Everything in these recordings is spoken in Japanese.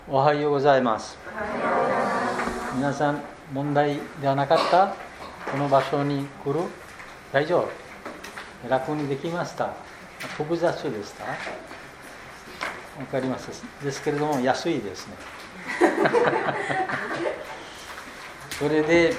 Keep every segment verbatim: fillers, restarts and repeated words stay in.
おはようございます。皆さん問題ではなかった？この場所に来る？大丈夫？楽にできました？複雑でした？わかります。ですけれども安いですね。それで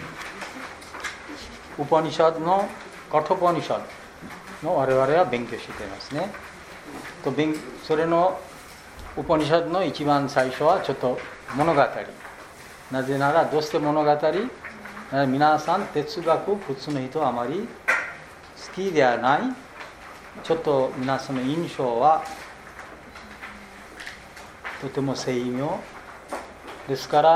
ウパニシャドのカトパニシャドの我々は勉強していますね。とそれのウパニシャドの一番最初はちょっと物語。なぜならどうして物語？皆さん哲学普通の人はあまり好きではない。ちょっと皆さんの印象はとても精妙ですから、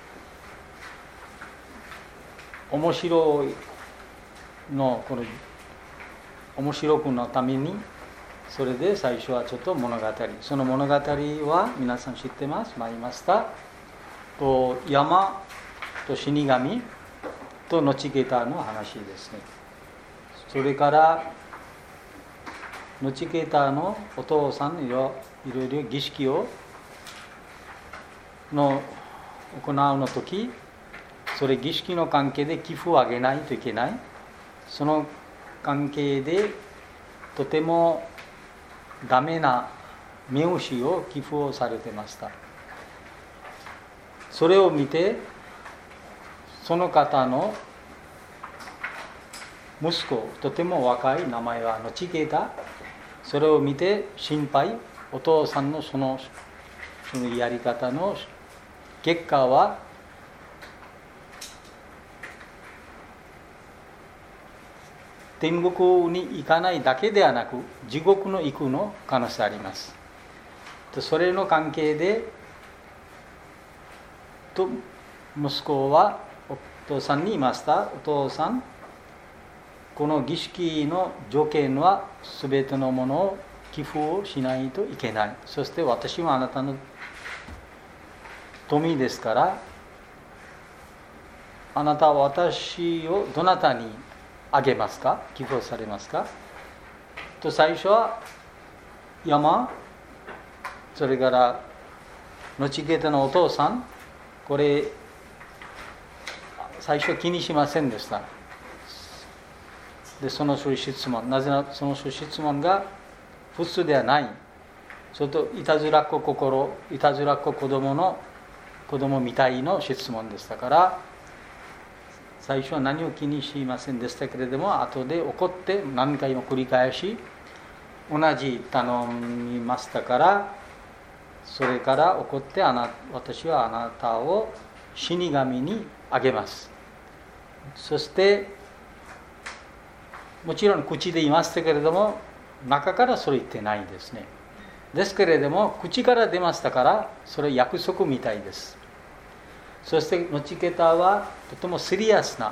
面白いのこの面白くのために、それで最初はちょっと物語。その物語は皆さん知ってます。マイマスターと山と死神とノチケタの話ですね。それからノチケタのお父さんいろいろ儀式をの行うの時、それ儀式の関係で寄付をあげないといけない。その関係でとてもダメな名詞を寄付をされてました。それを見てその方の息子、とても若い名前はノチケタ、それを見て心配、お父さんのそのそのやり方の結果は天国に行かないだけではなく地獄の行くの可能性あります。それの関係でと息子はお父さんに言いました。お父さん、この儀式の条件は全てのものを寄付をしないといけない。そして私はあなたの富ですから、あなたは私をどなたにあげますか？寄付されますか？と最初は山、それからノチケタのお父さん、これ最初気にしませんでした。でその質問、なぜならその質問が普通ではない。それといたずらっ子心、いたずらっ子子供の子供みたいの質問でしたから、最初は何を気にしませんでしたけれども、後で怒って何回も繰り返し同じ頼みましたから、それから怒ってあな私はあなたを死神にあげます。そしてもちろん口で言いましたけれども、中からそれ言ってないですね。ですけれども口から出ましたから、それ約束みたいです。そしてノチケタはとてもシリアスな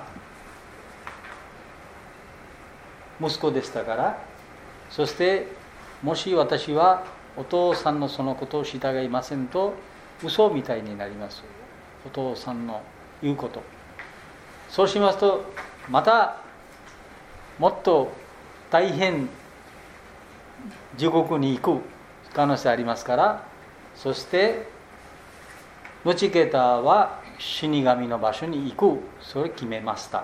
息子でしたから、そしてもし私はお父さんのそのことを従いませんと嘘みたいになります。お父さんの言うこと、そうしますとまたもっと大変地獄に行く可能性ありますから、そしてノチケタは死神の場所に行く、それを決めました。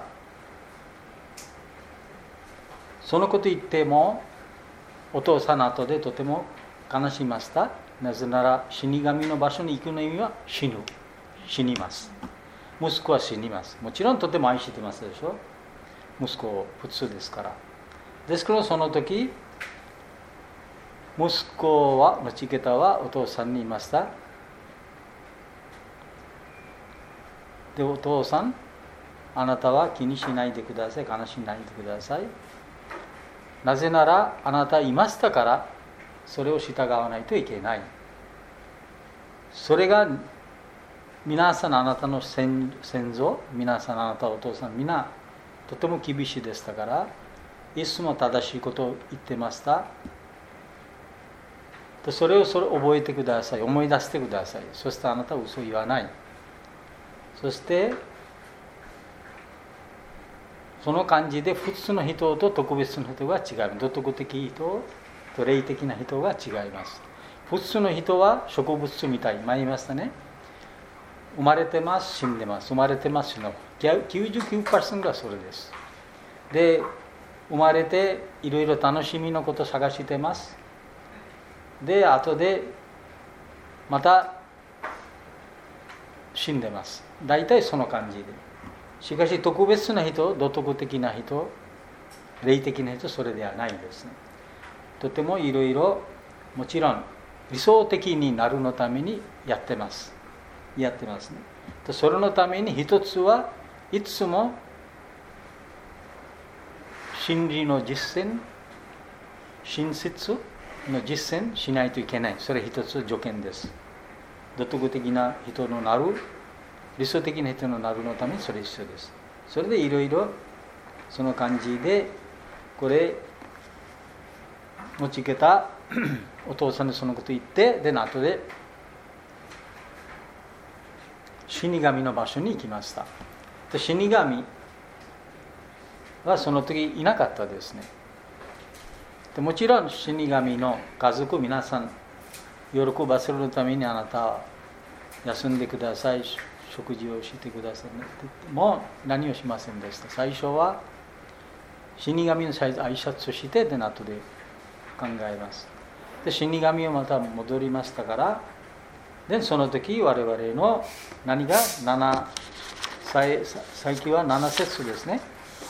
そのこと言ってもお父さんの後でとても悲しみました。なぜなら死神の場所に行くの意味は死ぬ、死にます。息子は死にます。もちろんとても愛してますでしょ、息子を普通ですから。ですからその時息子はノチケタはお父さんに言いました。でお父さん、あなたは気にしないでください、悲しないでください。なぜならあなたはいましたから、それを従わないといけない。それが皆さんあなたの 先, 先祖、皆さんあなたお父さん、みんなとても厳しいでしたから、いつも正しいことを言ってました。それをそれ覚えてください、思い出してください。そしてあなたは嘘を言わない。そしてその感じで普通の人と特別な人が違う。道徳的人と霊的な人が違います。 普通の人は植物みたい、前言いましたね。生まれてます、死んでます。生まれてます、死んでます。きゅうじゅうきゅうパーセント がそれです。で、生まれていろいろ楽しみのことを探してます。で、後でまた死んでます。大体その感じで。しかし特別な人、道徳的な人、霊的な人、それではないですね。とてもいろいろ、もちろん理想的になるのためにやってます。やってますね。それのために一つはいつも真理の実践、真実の実践しないといけない。それ一つ条件です。道徳的な人のなる、理想的な人のなるのためにそれ必要です。それでいろいろその感じで、これ持ちけたお父さんにそのこと言って、で後で死神の場所に行きました。で死神はその時いなかったですね。でもちろん死神の家族皆さん喜ばせるために、あなたは休んでください、食事をしてください、もう何をしませんでした。最初は死神の挨拶をして、で後で考えます。で死神はまた戻りましたから、でその時我々の何がなな、最近はなな節ですね。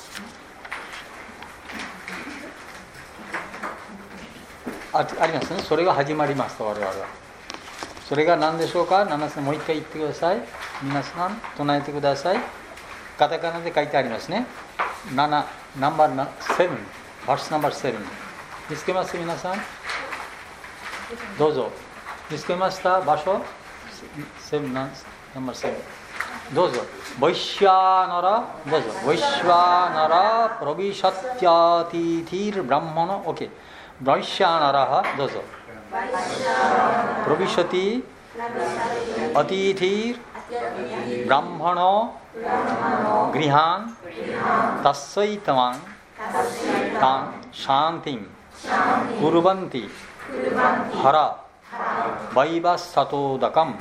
あ, ありますね。それが始まりました。我々はそれが何でしょうか。なな節もう一回言ってください。皆さん唱えてください。カタカナで書いてありますね。なな、ナンバーなな、バースナンバーなな。見つけます皆さん。どうぞ。見つけました場所。なな、ナンバーなな。どうぞ。ボイシャーなら、どうぞ。ボイシャーなら、プロビシャティアティティール、ブランモノ、オッケー。ボイシャーなら、どうぞ。プロビシャティアティティール、ブランモノ、グリハン、タッサイタマン、タン、シャンティン、クルバンティ、ハラ、バイバスサトダカム。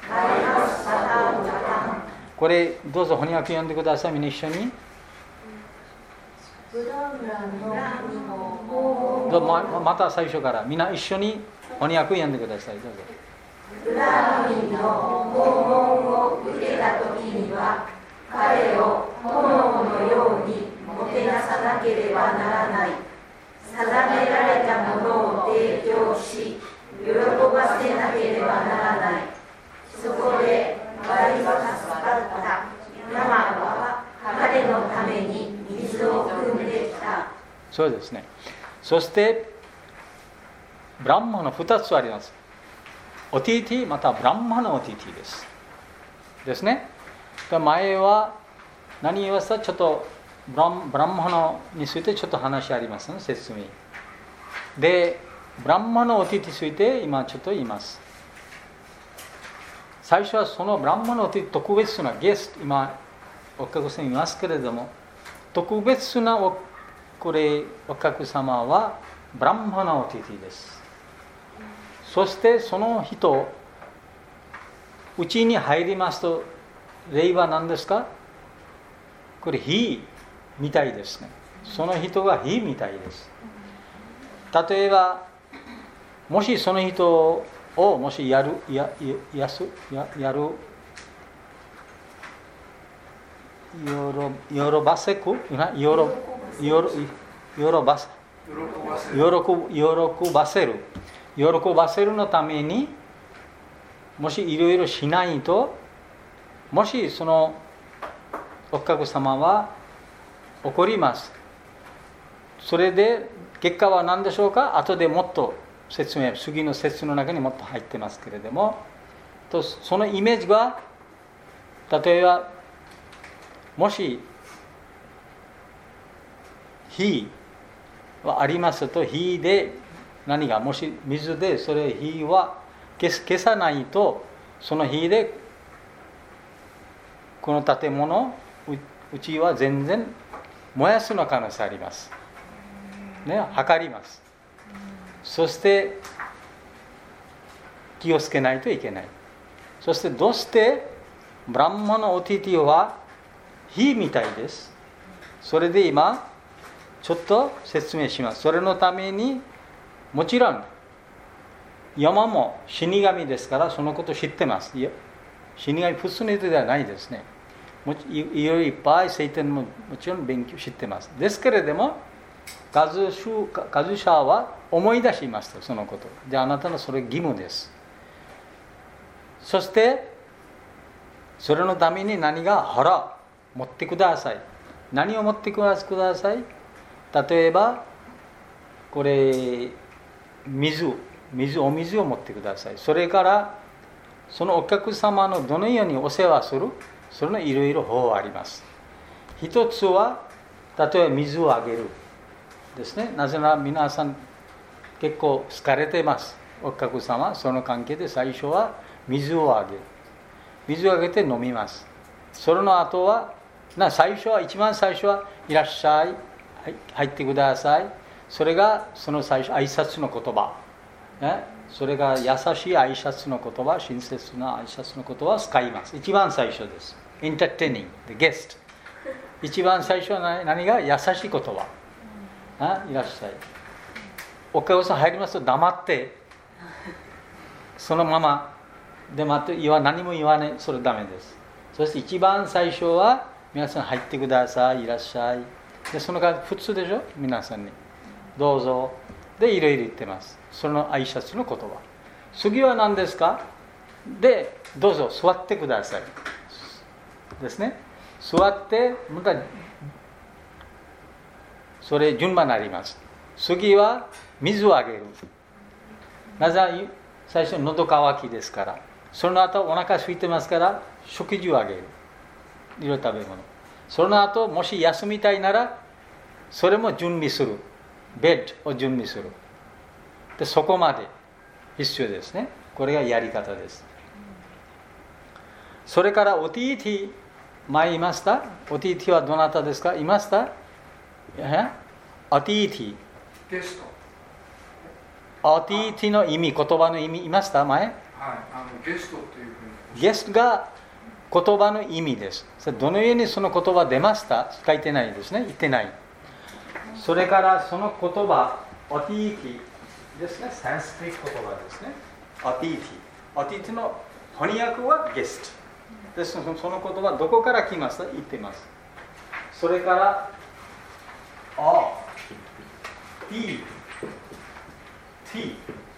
これどうぞ翻訳読んでください。みんな一緒に。どうぞ ま, また最初からみんな一緒に翻訳読んでください。どうぞ。 ブラーミンの訪問を受けた時には、彼を炎のようにもてなさなければならない。定められたものを提供し、喜ばせなければならない。そこでバリバスかった生は彼のために水を汲んできた。 そうですね。そしてブランマのふたつあります。オティティまたブランマのオティティですですね。前は何言いました。ちょっとブラン、ブランマのについてちょっと話ありますね。説明でブランマのオティティについて今ちょっと言います。最初はそのブランマのオティティ特別なゲスト、今お客さんいますけれども、特別なおこれお客様はブランマのオティティです。そしてその人うちに入りますと、霊は何ですか。これ火みたいですね。その人が火みたいです。例えばもしその人をもしやるややす や, やるよろよろばせくよろよろよろばせ喜ばせる喜ばせるのためにもしいろいろしないと、もしそのお客様は怒ります。それで結果は何でしょうか。後でもっと説明、次の説の中にもっと入ってますけれども、とそのイメージが、例えばもし火はありますと、火で何がもし水でそれ火は消消さないと、その火でこの建物うちは全然燃やすの可能性ありますね。測ります。そして気をつけないといけない。そしてどうしてブランマのオティティは火みたいです。それで今ちょっと説明します。それのためにもちろん山も死神ですからそのことを知ってます。死神普通の人ではないですね。もちいろいろいっぱい聖典ももちろん勉強知ってます。ですけれどもガズシュガズシャーは思い出しました、そのこと。じゃああなたのそれ義務です。そしてそれのために何が腹持ってください。何を持ってください。例えばこれ水水お水を持ってください。それからそのお客様のどのようにお世話する、それのいろいろ方法あります。一つは例えば水をあげるですね。なぜなら皆さん結構疲れてます。お客様その関係で最初は水をあげる。水をあげて飲みます。その後はな最初は一番最初はいらっしゃい、はい、入ってください。それがその最初挨拶の言葉、ね、それが優しい挨拶の言葉、親切な挨拶の言葉を使います。一番最初です。Entertaining the guest。一番最初は何が優しい言葉、あいらっしゃい。お客さん入りますと黙ってそのままで待って言わ何も言わない、それダメです。そして一番最初は皆さん入ってください、いらっしゃい。でその感じ普通でしょ、皆さんにどうぞでいろいろ言ってます。その挨拶の言葉。次は何ですか。でどうぞ座ってくださいですね。座ってまたそれ順番になります。次は水をあげる。なぜ最初喉乾きですから。その後お腹空いてますから食事をあげる。いろいろ食べ物。その後もし休みたいならそれも準備する。ベッドを準備する。でそこまで必要ですね。これがやり方です。それからオティティ前いました。オティティはどなたですか。いました。えオティティゲスト。 オティティの意味、言葉の意味いました前。 はい、あのゲストというふうに。 ゲストが言葉の意味です。どのようにその言葉出ました。書いてないですね。言ってない。それからその言葉オティティですね。サンスクリット言葉ですね。オティティオティティの翻訳はゲストです。その言葉どこから来ました。言ってます。それからオティティ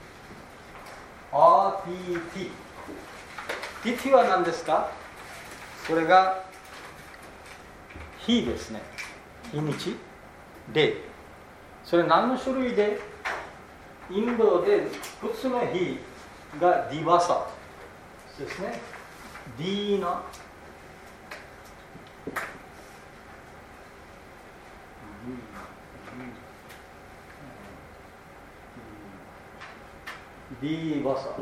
オティティティティは何ですか。それが日ですね。日にちで、それ何の種類で。インドで普通の日がディバサですね。ディのディバサ、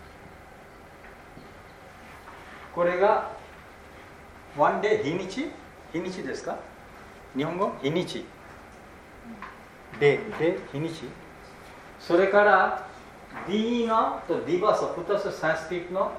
これがワンデー、日にち日にちですか。日本語日にちでで日にち。それからディーナとディバサ、ふたつサンスクリットの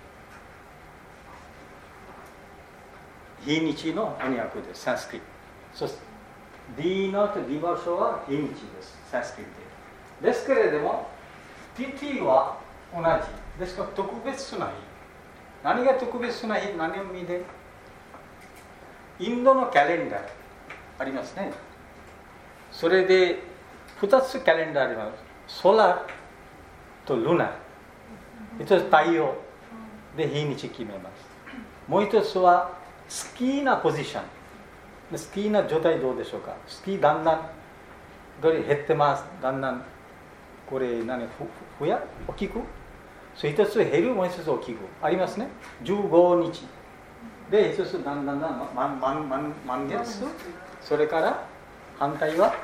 日にちの翻訳です。サンスクリット。そしてディーナとディバサは日にちです。サンスクリットで。ですけれどもティティは同じですから、特別な日。何が特別な日、何を見て。インドのカレンダーありますね。それでふたつカレンダーあります。ソラーとルナ。一つ太陽で日にち決めます。もう一つは好きなポジション。好きな状態どうでしょうか。好きだんだんこれ減ってます。だんだんこれ何ふふや大きく。それ一つ減る、もう一つ大きくありますね。じゅうごにちで一つだんだんだん満満満満月。それから反対は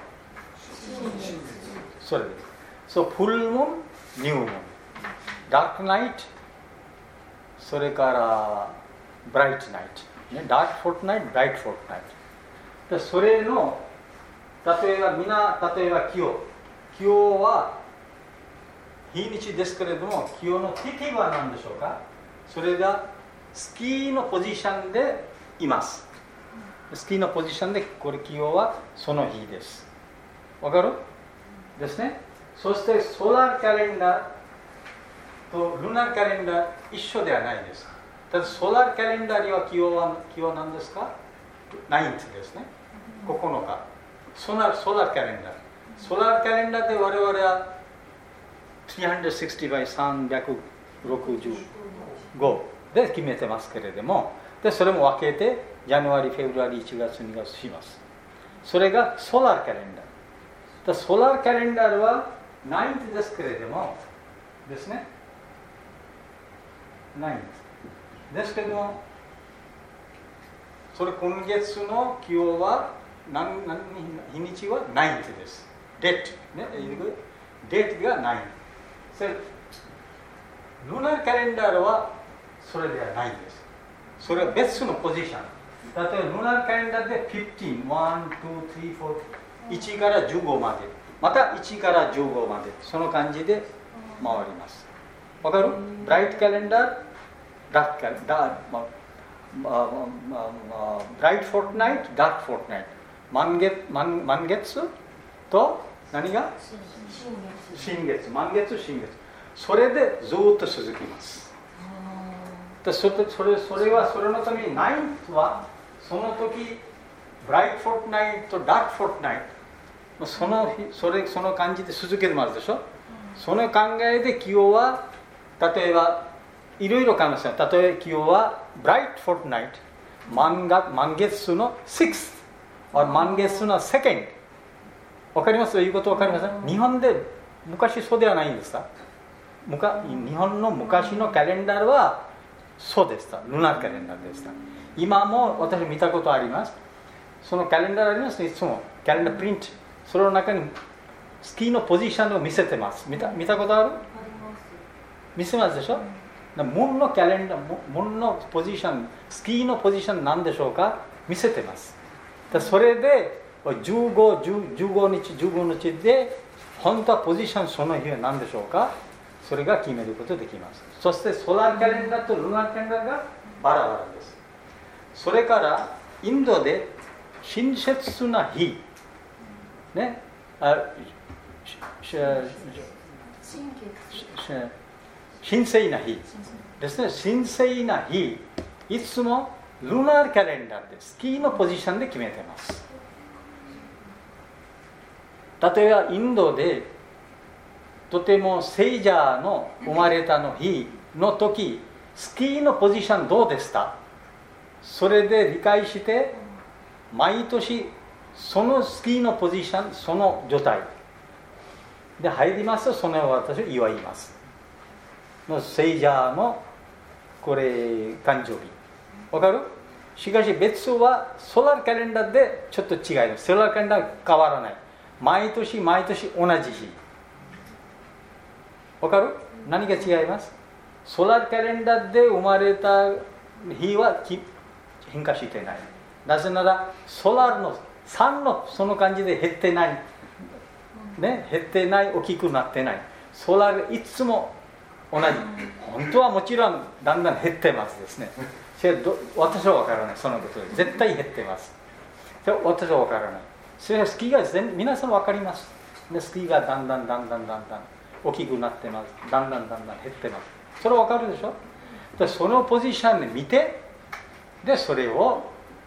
それです。So, full moon, new moon, dark night, それから bright night、ね、dark fortnight, bright fortnight。でそれの例えばみんな例えば今日今日は日にちですけれども、今日のティティは何でしょうか。それがスキーのポジションでいます。スキーのポジションで、これ今日はその日です。わかるですね。そしてソラーキャレンダーとルナーキャレンダー一緒ではないです。ただソラーキャレンダーには今日は今日は何ですか。ナインツですね。ここのか。ソラソラーキャレンダー。ソラーキャレンダーで我々はさんびゃくろくじゅうバイさんびゃくろくじゅうごで決めてますけれども、でそれも分けてジャニュアリ、フェブラリ、いちがつ、にがつします。それがソラーキャレンダー。ソラーキャレンダーはナインツですけれどもですね。ナインツですけれども、それ今月の今日は何何日にちはナインツです。デートね、デートがナインツ。それルナーキャレンダーはそれではないんです。それは別のポジション。例えばルナーキャレンダーでじゅうご、いち、に、さん、よん、いちからじゅうごまで、またいちからじゅうごまで、その感じで回ります。わかる？ブライトキャレンダー、ダークキャレンダー、まあまあ、ブライトフォートナイト、ダークフォートナイト、満月、満、満月と何が？新月、満月、新月。それでずっと続きます。でそれ、それ、それはそれのためにナインツはその時ブライトフォートナイトとダークフォートナイトそのそれその感じで続けてますでしょ。その考えで今日は例えばいろいろ考えます。例えば今日はブライトフォートナイト満月満月のシックス満月のセカンドわかります？言うことわかります？日本で昔そうではないんですか？日本の昔のカレンダーはそうでした。ルナーキャレンダーでした。今も私見たことあります。そのカレンダーありますね。いつもカレンダープリント。その中にスキーのポジションを見せてます。見た、見たことある？見せますでしょ。門のカレンダー、門のポジション、スキーのポジション何でしょうか？見せてます。それでじゅうご、じゅうごにち、じゅうごにちで本当はポジションその日は何でしょうか？それが決めることができます。そしてソラーキャレンダーとルナーキャレンダーがバラバラです。それからインドで親切な日、ね、あ神聖な日ですね。神聖な日、いつもルナーキャレンダーでスキーのポジションで決めてます。例えばインドでとても聖者の生まれたの日の時、スキーのポジションどうでした？それで理解して、毎年そのスキーのポジション、その状態で入りますと、その私は祝います。の聖者のこれ誕生日。わかる？しかし別はソラーカレンダーでちょっと違います。ソラーカレンダー変わらない。毎年毎年同じ日。わかる？何が違います？ソラーカレンダーで生まれた日は変化していない。なぜならソラーのさんのその感じで減ってない、ね、減ってない、大きくなってない。ソラーがいつも同じ。本当はもちろんだんだん減ってますですね。私は分からない。そのことで絶対減ってます。私は分からない。それはスキーが全皆さん分かります。でスキーがだんだんだんだんだんだん大きくなってます。だんだんだんだん減ってます。それは分かるでしょ。でそのポジションで見て、でそれを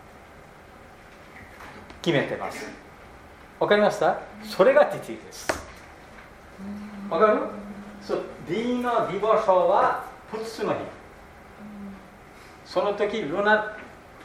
決めてます。分かりました？それがティティです。分かる？そう、D のディボーションはふつつの日。その時ルナ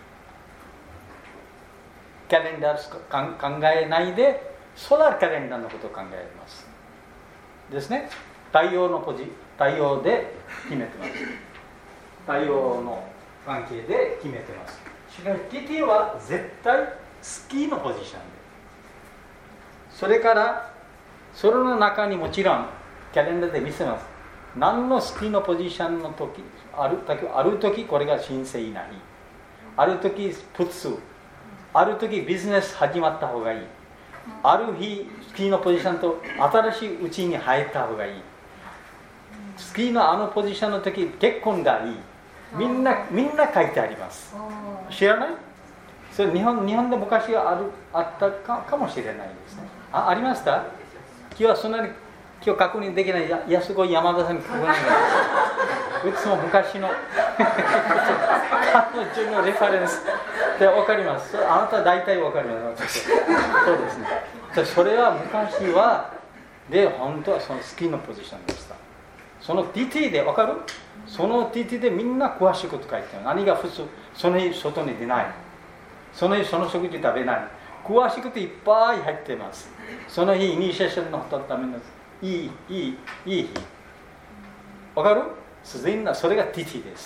キャレンダー考えないでソラーキャレンダーのことを考えます。ですね。太陽のポジ、太陽で決めてます。太陽の関係で決めてます。しかし ティティ は絶対スキーのポジションで。それからそれの中にもちろんキャレンダーで見せます。何のスキーのポジションの時、ある時、ある時これが神聖な日。ある時普通。ある時ビジネス始まった方がいい。ある日スキーのポジションと新しいうちに入った方がいい。 月のあのポジションの時結婚がいい、みんなみんな書いてあります。知らない？それ日本日本で昔あるあったかかもしれないですね。あ、ありました？今日はそんなに今日確認できない。いや、すごい山田さんに確認がいつも昔の彼女のレファレンスで分かります。あなたは大体分かります。そうですね。それは昔はで本当はそのスキーのポジションでした。その ティーティー で分かる？その ティーティー でみんな詳しいこと書いてある。何が普通、その日外に出ない、その日その食事食べない、詳しいこといっぱい入っています。その日イニシエーションのためのいいいいいい日、分かる？自然な、それが ティーティー です。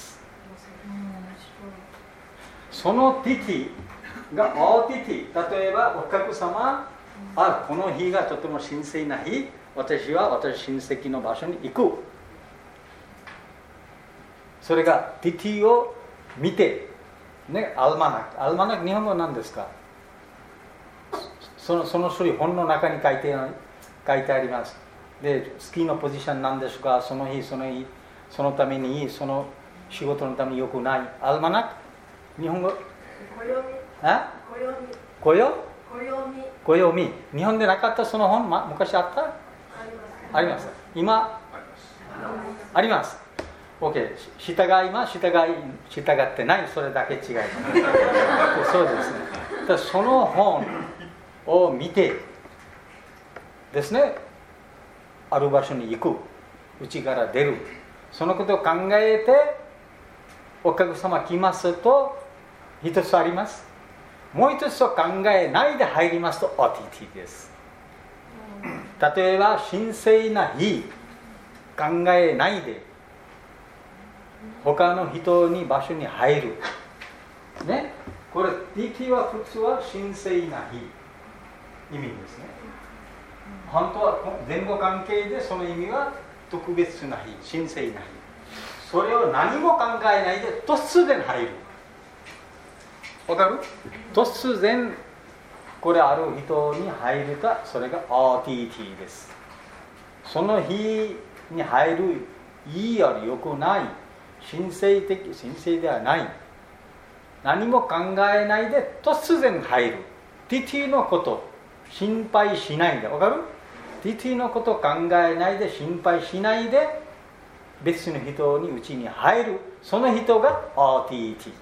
その ティーティー が オーティーティー、例えばお客様、あ、この日がとても神聖な日、私は私親戚の場所に行く。それが ティーティー を見て、ね、アルマナック。アルマナック日本語は何ですか？そのその種類本の中に書いて書いてあります。で、スキーのポジションなんですか？その日その日そのためにいい、その仕事のために良くない。アルマナック日本語？あ？暦？暦。日本でなかったその本、ま、昔あった？あります。今あります。OK。従います。従い従ってない。それだけ違います。そうですね。だその本を見てですね、ある場所に行く、家から出る、そのことを考えてお客様来ますと一つあります。もう一つを考えないで入りますと オーティーティー です。例えば神聖な日考えないで他の人に場所に入るね、これ ティーティー は普通は神聖な日意味ですね。本当は前後関係でその意味は特別な日、神聖な日。それを何も考えないで突然入る。わかる？突然これある人に入るとそれが オーティーティー です。その日に入るいいより良くない、神聖的、神聖ではない、何も考えないで突然入る。ティーティー のこと心配しないで、わかる？ ティーティー のこと考えないで心配しないで別の人にうちに入る、その人が オーティーティ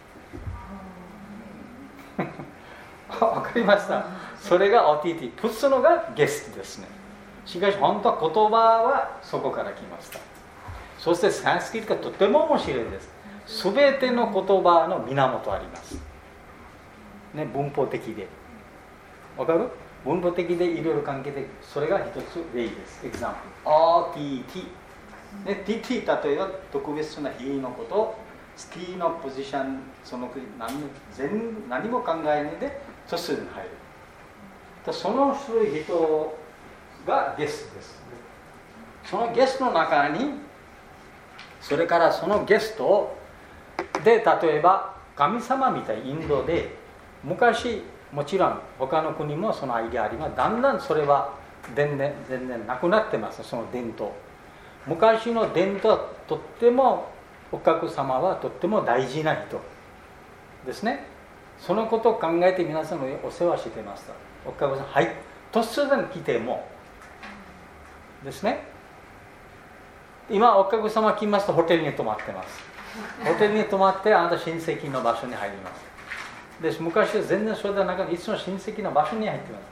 ー わかりました？それが オーティーティー、プツのがゲストですね。しかし本当は言葉はそこから来ました。そしてサンスクリットがとても面白いです。すべての言葉の源あります、ね、文法的でわかる？文法的でいろいろ関係で、それが一つ例です。エグザンプル オーティーティー、ね、ティーティー 例えば特別な日のこと、スキーのポジション、その何全何も考えないで突然入る。その種類人がゲストです。そのゲストの中に、それからそのゲストで、例えば神様みたい、インドで昔もちろん他の国もそのアイデアあります。だんだんそれは全然全然なくなってます。その伝統、昔の伝統はとってもお客様はとっても大事な人ですね。そのことを考えて皆さんのお世話してました。お客さん、はい、突然来てもですね。今お客様来ますとホテルに泊まってます。ホテルに泊まってあなた親戚の場所に入ります。で昔は全然それではなくていつも親戚の場所に入ってます。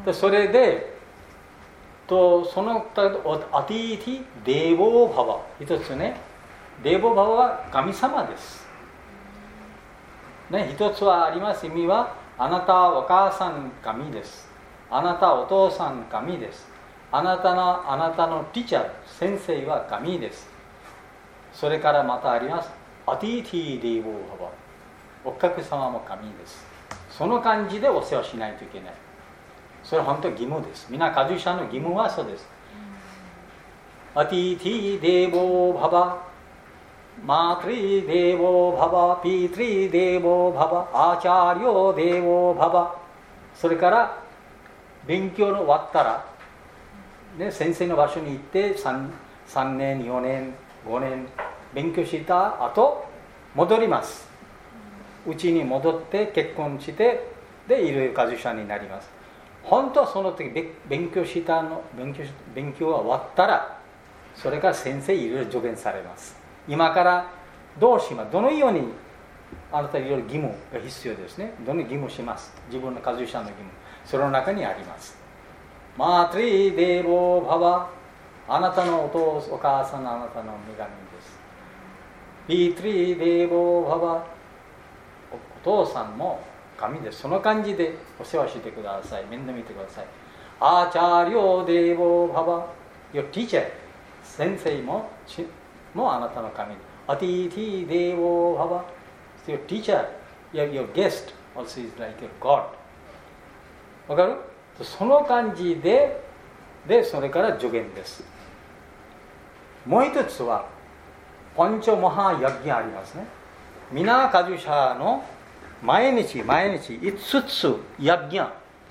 でそれでとそのアティティデーボーババ、一つね、デーボーババは神様です、ね、一つはあります。意味はあなたはお母さん神です、あなたはお父さん神です、あなたのあなたのティーチャー先生は神です。それからまたありますアティティデーボーババ、お客様も神です。その感じでお世話しないといけない。それは本当に義務です。みんなカドゥシャの義務はそうです。アティティデーボーババ、マトリデーボーババ、ピトリデーボーババ、アーチャーリョデーボーババ。それから勉強の終わったら、ね、先生の場所に行ってさんねんよねんごねん勉強した後戻ります。うちに戻って結婚してでいろいろ家事者になります。本当はその時勉強したの勉強勉強が終わったらそれから先生いろいろ助言されます。今からどうしますどのようにあなたいろいろ義務が必要ですね。どの義務します自分の家事者の義務その中にあります。マトリデボババあなたのお父お母さんあなたの女神です。ピトリデボババお父さんも神です。その感じでお世話してください。面倒見てください。アーチャーリョデボババ Your teacher 先生ももあなたの神。アティティデボババ Your teacher Your, your guest also is like your God わかる？その感じででそれから助言です。もう一つはパンチョモハヤギありますね。皆家事者の毎日毎日いつつヤギ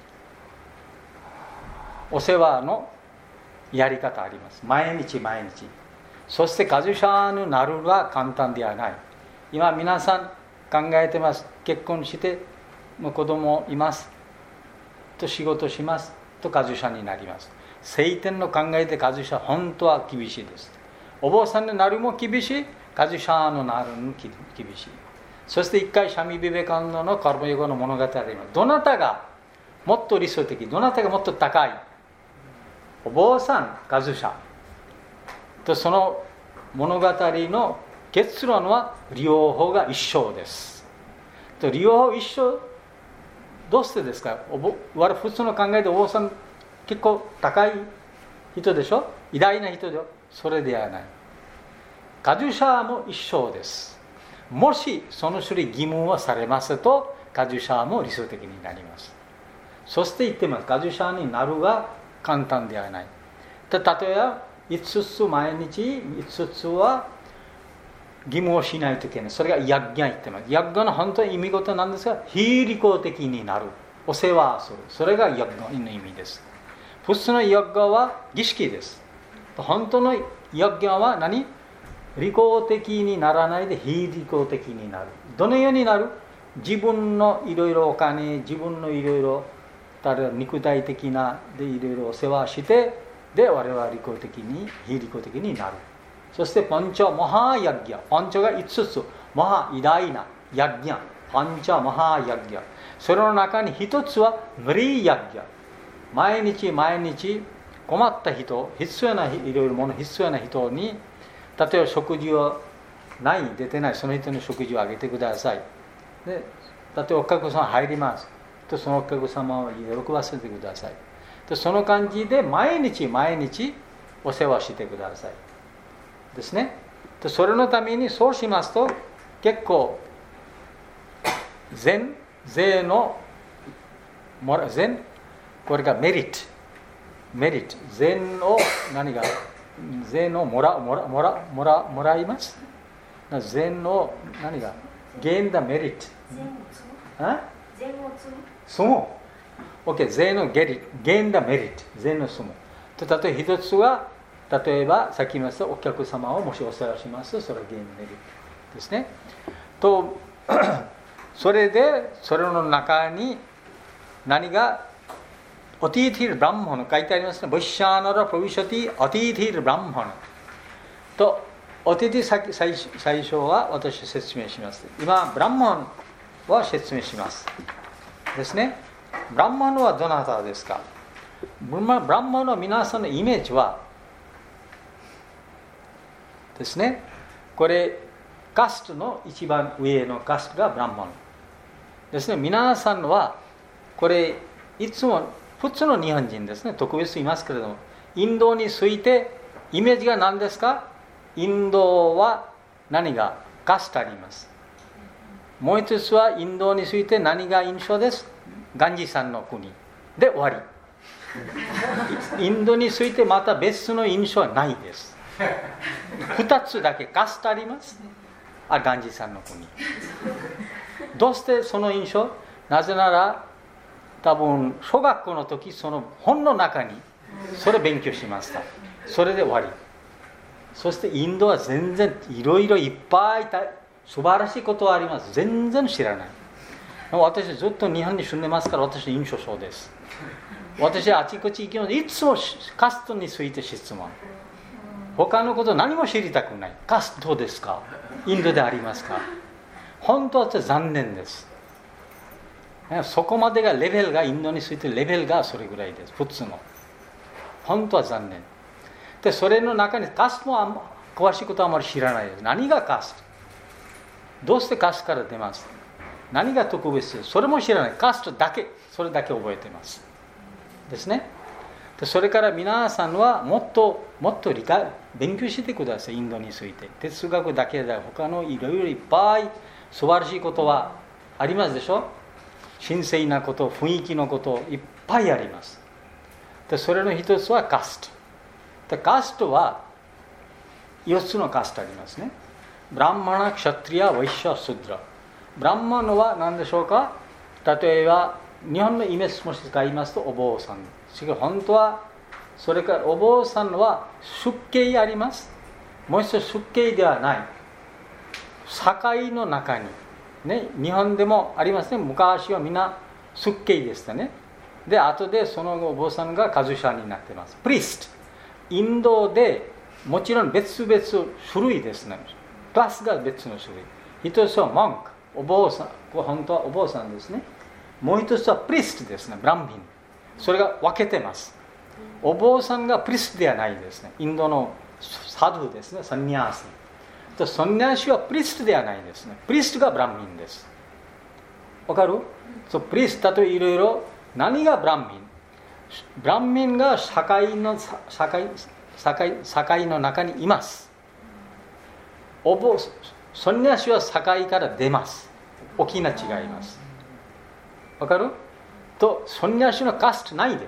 お世話のやり方あります。毎日毎日。そして家事者になるのは簡単ではない。今皆さん考えてます。結婚してもう子供いますと仕事しますと家事者になります。聖典の考えで家事者本当は厳しいです。お坊さんになるも厳しい、家事者になるも厳しい。そして一回シャミ・ビベカンドのカルマヨガの物語あります。どなたがもっと理想的、どなたがもっと高い、お坊さん、家事者とその物語の結論は両方が一緒です。と両方一緒どうしてですか？おぼ我々普通の考えでお坊さん結構高い人でしょ、偉大な人でしょ。それではない。家事者も一緒です。もしその種類義務をされますと家事者も理想的になります。そして言ってます。家事者になるが簡単ではない。例えばいつつ毎日いつつは義務をしないといけない。それがヤッギャ言ってます。ヤッギャの本当に意味事なんですが、非利己的になる。お世話をする。それがヤッギャの意味です。普通のヤッギャは儀式です。本当のヤッギャは何？利己的にならないで非利己的になる。どのようになる？自分のいろいろお金、自分のいろいろ肉体的なでいろいろお世話して、で我々は利己的に非利己的になる。そしてパンチャ・マハヤッギャ、パンチャがいつつ、マハ偉大なヤッギャ、パンチャ・マハヤッギャ。それの中に一つはムリヤッギャ。毎日毎日困った人、必要ないろいろもの必要な人に、例えば食事をない、出てない、その人に食事をあげてください。で、例えばお客さん入ります。とそのお客様を喜ばせてください。でその感じで毎日毎日お世話してください。ですね。でそれのためにそうしますと結構善税の善これがメリットメリット善を何が善をもらもらもらもらもらいます。善を何がゲインダメリット善を積む OK 善のゲインダメリット善の積むと例えば一つは例えばさっき言いましたお客様をもしお世話しますそれはゲインメリットですね。とそれでそれの中に何がアティティルブランマン書いてありますね。ブッシャーナラプロビシャティアティティルブランマンとアティティ最最初は私説明します。今ブランマンは説明しますですね。ブランマンはどなたですか？ブランマンの皆さんのイメージはですね、これカストの一番上のカストがブランマンですね。皆さんはこれいつも普通の日本人ですね、特別いますけれどもインドについてイメージが何ですか？インドは何がカストあります。もう一つはインドについて何が印象です？ガンジーさんの国で終わり。インドについてまた別の印象はないです。二つだけカストあります。あ、ガンジーさんの国。どうしてその印象？なぜなら多分小学校の時その本の中にそれ勉強しました。それで終わり。 そしてインドは全然いろいろいっぱい素晴らしいことはあります。全然知らない。私ずっと日本に住んでますから私の印象そうです。私はあちこち行きます。いつもカストについて質問。他のこと何も知りたくない。カストですか？インドでありますか？本当は残念です。そこまでがレベルがインドについてレベルがそれぐらいです。普通の。本当は残念。で、それの中にカストもあんま詳しいことはあまり知らないです。何がカスト？どうしてカストから出ます？何が特別です？それも知らない。カストだけ、それだけ覚えています。ですね。で、それから皆さんはもっともっと理解、勉強してください。インドについて。哲学だけで他のいろいろいっぱい素晴らしいことはありますでしょ？神聖なこと、雰囲気のこといっぱいあります。で、それの一つはカスト。で、カストはよっつのカストありますね。ブランマナ、クシャトリヤ、ワイシャ、スッドラ。ブランマナは何でしょうか？例えば日本のイメージもし使いますとお坊さん。しかし本当はそれからお坊さんは出家あります。もう一つ出家ではない。社会の中にね、日本でもありますね。昔はみんな出家でしたね。で、後でその後お坊さんがカズシャになっています。プリスト。インドでもちろん別々種類ですね。クラスが別の種類。一つはモンク、お坊さん。これ本当はお坊さんですね。もう一つはプリストですね。ブランビン。それが分けてます。お坊さんがプリストではないですね。インドのサドゥですね。サンニャーシ。サンニャーシはプリストではないですね。プリストがブランビンです。わかる？そう、プリストといろいろ何がブランビン？ブランビンが社会の社会社会社会の中にいます。お坊サンニャーシは社会から出ます。大きな違います。わかる？とサンニャーシのカストないです。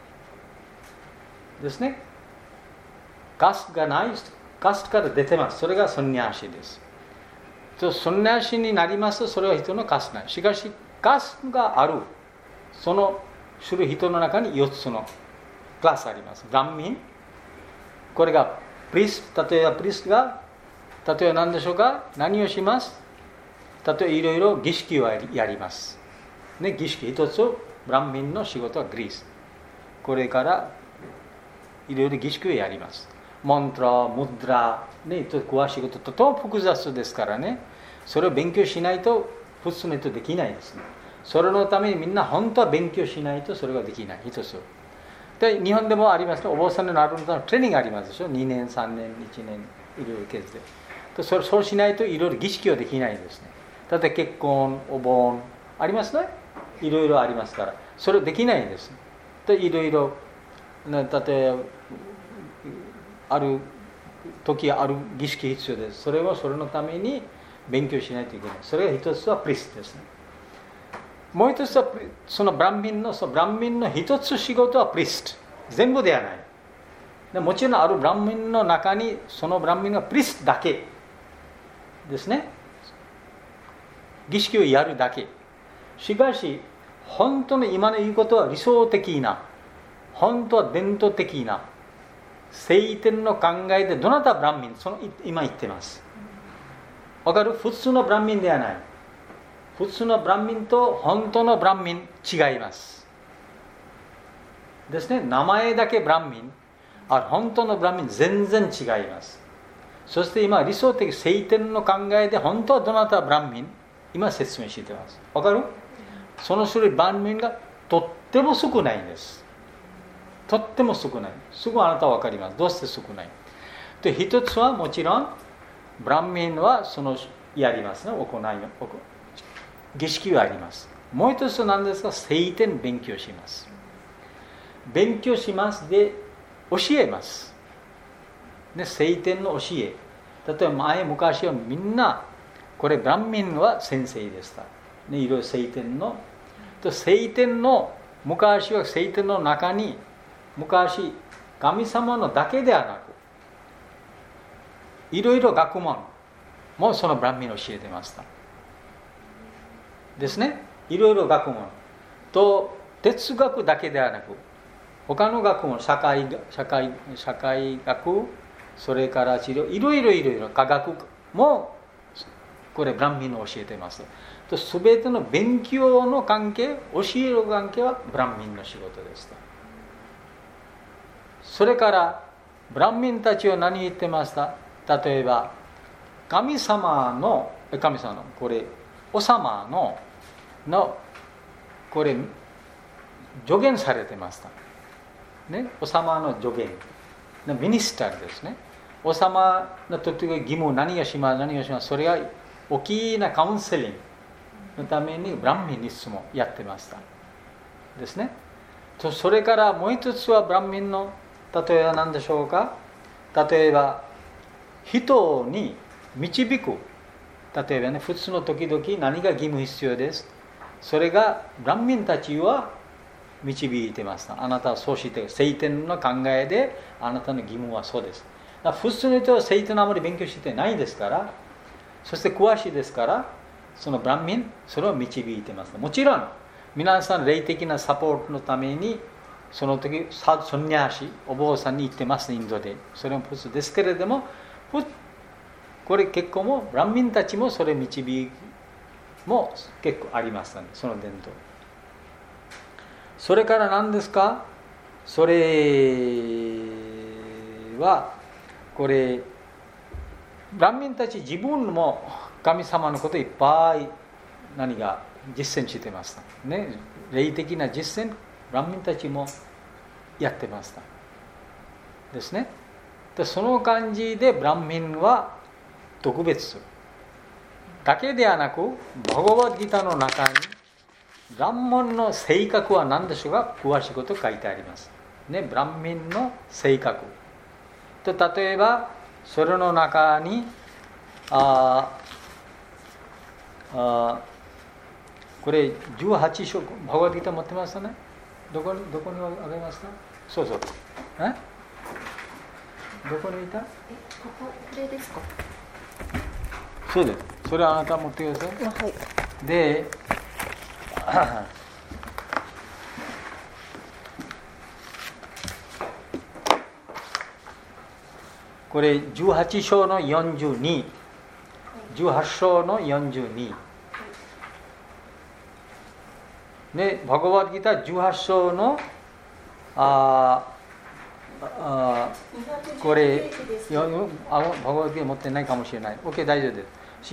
ですね。カストがない。カストから出てます。それがサンニャーシです。とサンニャーシになりますとそれは人のカストない。しかしカストがある。その種類人の中によっつのクラスあります。ブランミン。これがプリスト。例えばプリストが例えば何でしょうか？何をします？例えばいろいろ儀式をやります。ね、儀式一つ、ブランミンの仕事はグリース。これからいろいろ儀式をやります。モントラ、ムドラ、ね、詳しいこと、とても複雑ですからね。それを勉強しないと普通の人できないですね。それのためにみんな本当は勉強しないとそれができない。一つ。で、日本でもありますね。お坊さんになるのためのトレーニングがありますでしょ。にねん、さんねん、いちねん、いろいろケースで。でそれそうしないといろいろ儀式はできないですね。例えば結婚、お盆、ありますね。いろいろありますから。それできないです。で、いろいろ、例えば、ある時ある儀式必要です。それはそれのために勉強しないといけない。それが一つはプリストですね。もう一つはそのブランミンのそのブランミンの一つ仕事はプリスト。全部ではない。でもちろんあるブランミンの中にそのブランミンがプリストだけですね。儀式をやるだけ。しかし本当の今の言うことは理想的な、本当は伝統的な聖典の考えでどなたブランミン、その今言ってます。わかる？普通のブランミンではない。普通のブランミンと本当のブランミン違います。ですね。名前だけブランミン、あ本当のブランミン全然違います。そして今理想的聖典の考えで本当はどなたブランミン、今説明しています。わかる？その種類ブランミンがとっても少ないんです。とっても少ない。すぐあなたは分かります。どうして少ない？で、一つはもちろんブランミンはそのやりますね。行いの儀式はあります。もう一つは何ですか？聖典勉強します。勉強しますで教えます。で、聖典の教え。例えば前昔はみんなこれブランミンは先生でした。ね、いろいろ聖典のと聖典の昔は聖典の中に昔神様のだけではなくいろいろ学問もそのブランミンを教えてましたですね。いろいろ学問と哲学だけではなく他の学問、社会社会社会学、 それから治療、いろいろいろいろ科学もこれブラミンの教えています。と全ての勉強の関係、教える関係はブラミンの仕事ですと。それからブラミンたちは何言ってました？例えば神様の神様のこれ王様ののこれ助言されてました、ね、王様の助言ミニスターですね。王様の時々義務何がします何がしますそれが大きなカウンセリングのためにブラミニスもやってましたですね。とそれからもう一つはブラミンの例えば何でしょうか。例えば人に導く、例えばね、普通の時々何が義務必要です。それがブラミンたちは導いてました。あなたはそうして、聖典の考えであなたの義務はそうです。だから普通の人は聖典あまり勉強してないですから、そして詳しいですから、そのブラミンそれを導いてます。もちろん皆さん霊的なサポートのためにその時サソンニャーシお坊さんに行ってます、インドで。それも普通ですけれども、これ結構もブラミンたちもそれ導きも結構ありますね、その伝統。それから何ですか、それはこれブラミンたち自分も神様のこといっぱい何が実践してましたね。霊的な実践ブラミンたちもやってましたですね。でその感じでブラミンは特別だけではなく、バガバッドギターの中にブランモンの性格は何でしょうか、詳しいこと書いてありますね。ブラミンの性格と、例えばそれの中にああこれじゅうはち章、バガバッドギター持ってましたね。どこにどこにあげました？そうそう。え？どこにいた？え、こここれですか？ そうです。それはあなた持ってください。 はい。 で、これじゅうはち章のよんじゅうに、じゅうはち章のよんじゅうに。ね、バガバッドギターじゅうはち章のああこれバガバッドギター持ってないかもしれない。 OK 大丈夫です。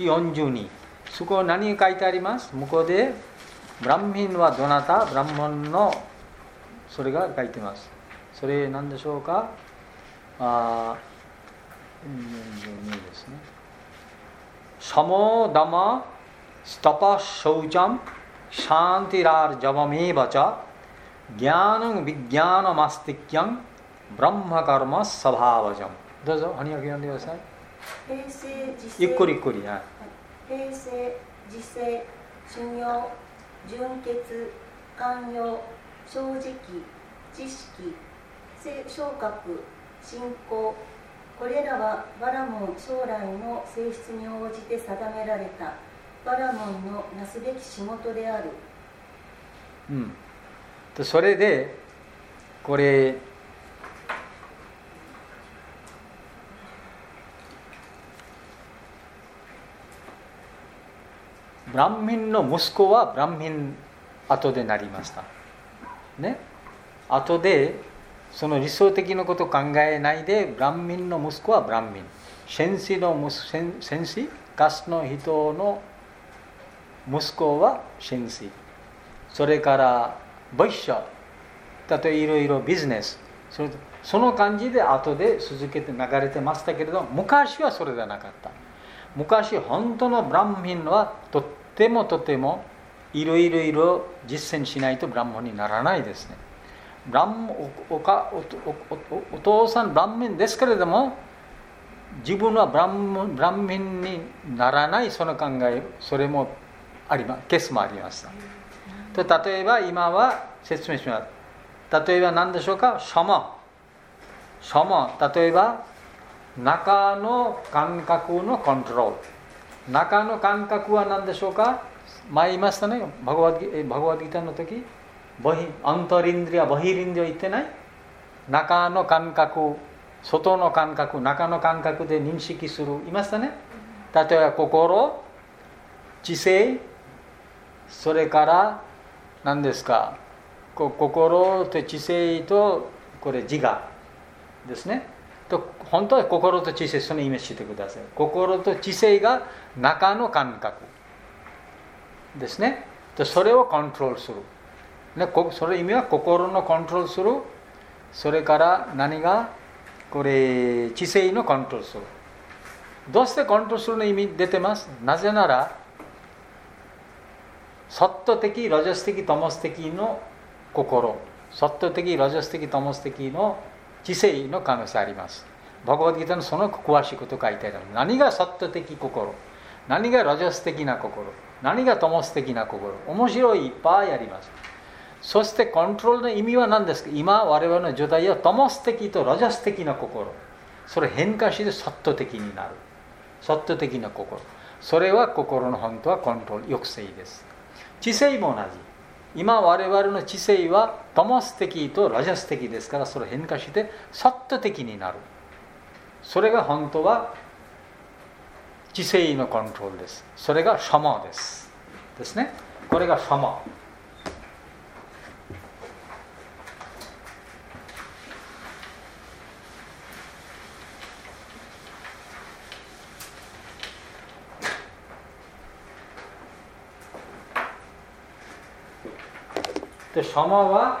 よんじゅうに、そこ何が書いてあります？向こうでブラミンはどなた、ブラモンのそれが書いてます。それ何でしょうか。あよんじゅうにですね。サモダマスタパショウチャンシャンティラージャバメバチャギャナンビギャナマスティキャンブランマカルマサバーバジャン。どうぞ、はにわけ読んでください。 平成時世、 ゆっくりゆっくり、はい、 平成時世、修行、純潔、寛容、正直、知識、昇格、信仰、これらはバラモン将来の性質に応じて定められたバラモンのなすべき仕事である。 うん、とそれでこれブランミンの息子はブランミン後でなりましたね。後でその理想的なことを考えないで、ブランミンの息子はブランミン、戦士の戦士カスの人の息子は戦士、それからバイシャ、例えばいろいろビジネス、それその感じで後で続けて流れてましたけれど、昔はそれではなかった。昔本当のブランミンはとってもとてもいろいろいろ実践しないとブランモンにならないですね。ブラン お, お, お, お, お父さんブランミンですけれども、自分はブランブランミンにならない、その考え、それもあります、ケースもありましたと。例えば今は説明します。例えば何でしょうか。シャマシャマ、例えば中の感覚のコントロール、中の感覚は何でしょうか。前言いましたね、バガバッドギターの時、アンタリンドリア、バヒリンドリア言ってない。中の感覚外の感覚、中の感覚で認識する、いましたね。例えば心、知性、それから何ですか、心と知性とこれ自我ですね。と本当は心と知性、そのイメージしてください。心と知性が中の感覚ですね。とそれをコントロールする。ね、それ意味は心のコントロールする。それから何がこれ知性のコントロールする。どうしてコントロールするの意味出てます。なぜならサット的、ラジャス的、タマス的の心、サット的、ラジャス的、タマス的の知性の可能性あります。バガバッドギータのその詳しいことを書いてある。何がサット的心、何がラジャス的な心、何がタマス的な心、面白いいっぱいあります。そしてコントロールの意味は何ですか。今我々の状態はタマス的とラジャス的な心、それ変化してサット的になる。サット的な心、それは心の本当はコントロール、抑制です。知性も同じ。今我々の知性はタマス的とラジャス的ですから、それ変化してサット的になる。それが本当は知性のコントロールです。それがシャマですですね。これがシャマ。で、シャマは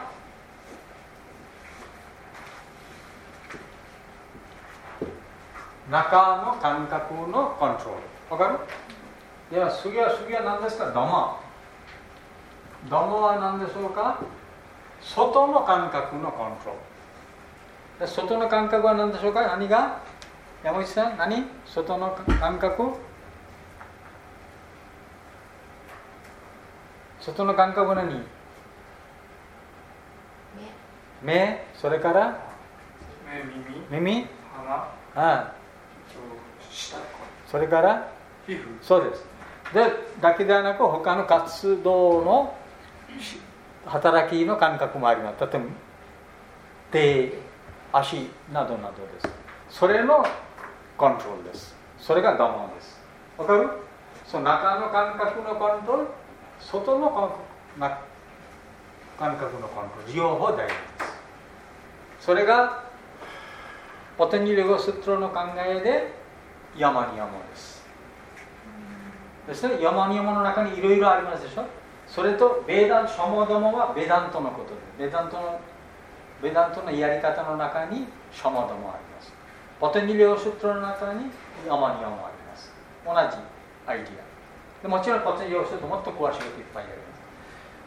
中の感覚のコントロール。わかる？では、次は次は何ですか？ダマ。ダマは何でしょうか？外の感覚のコントロール。で、外の感覚は何でしょうか？何が？山口さん、何？外の感覚？外の感覚は何？目、それから目、耳、 耳、 鼻、 ああ、 舌、 それから皮膚。 そうです。で、だけではなく他の活動の働きの感覚もあります。例えば手、足などなどです。それのコントロールです。それがダマです。わかる？その中の感覚のコントロール、外の感覚のコントロール、両方大事です。それがパタンジャリヨガスートラの考えでヤマニヤマですですね。ヤマニヤマの中にいろいろありますでしょ。それとベーダント、シャマダマはベダントのことで、ベダントのベダントのやり方の中にシャマダマあります。パタンジャリヨガスートラの中にヤマニヤマあります。同じアイディアで、もちろんパタンジャリヨガスートラもっと詳しいこといっぱいあります。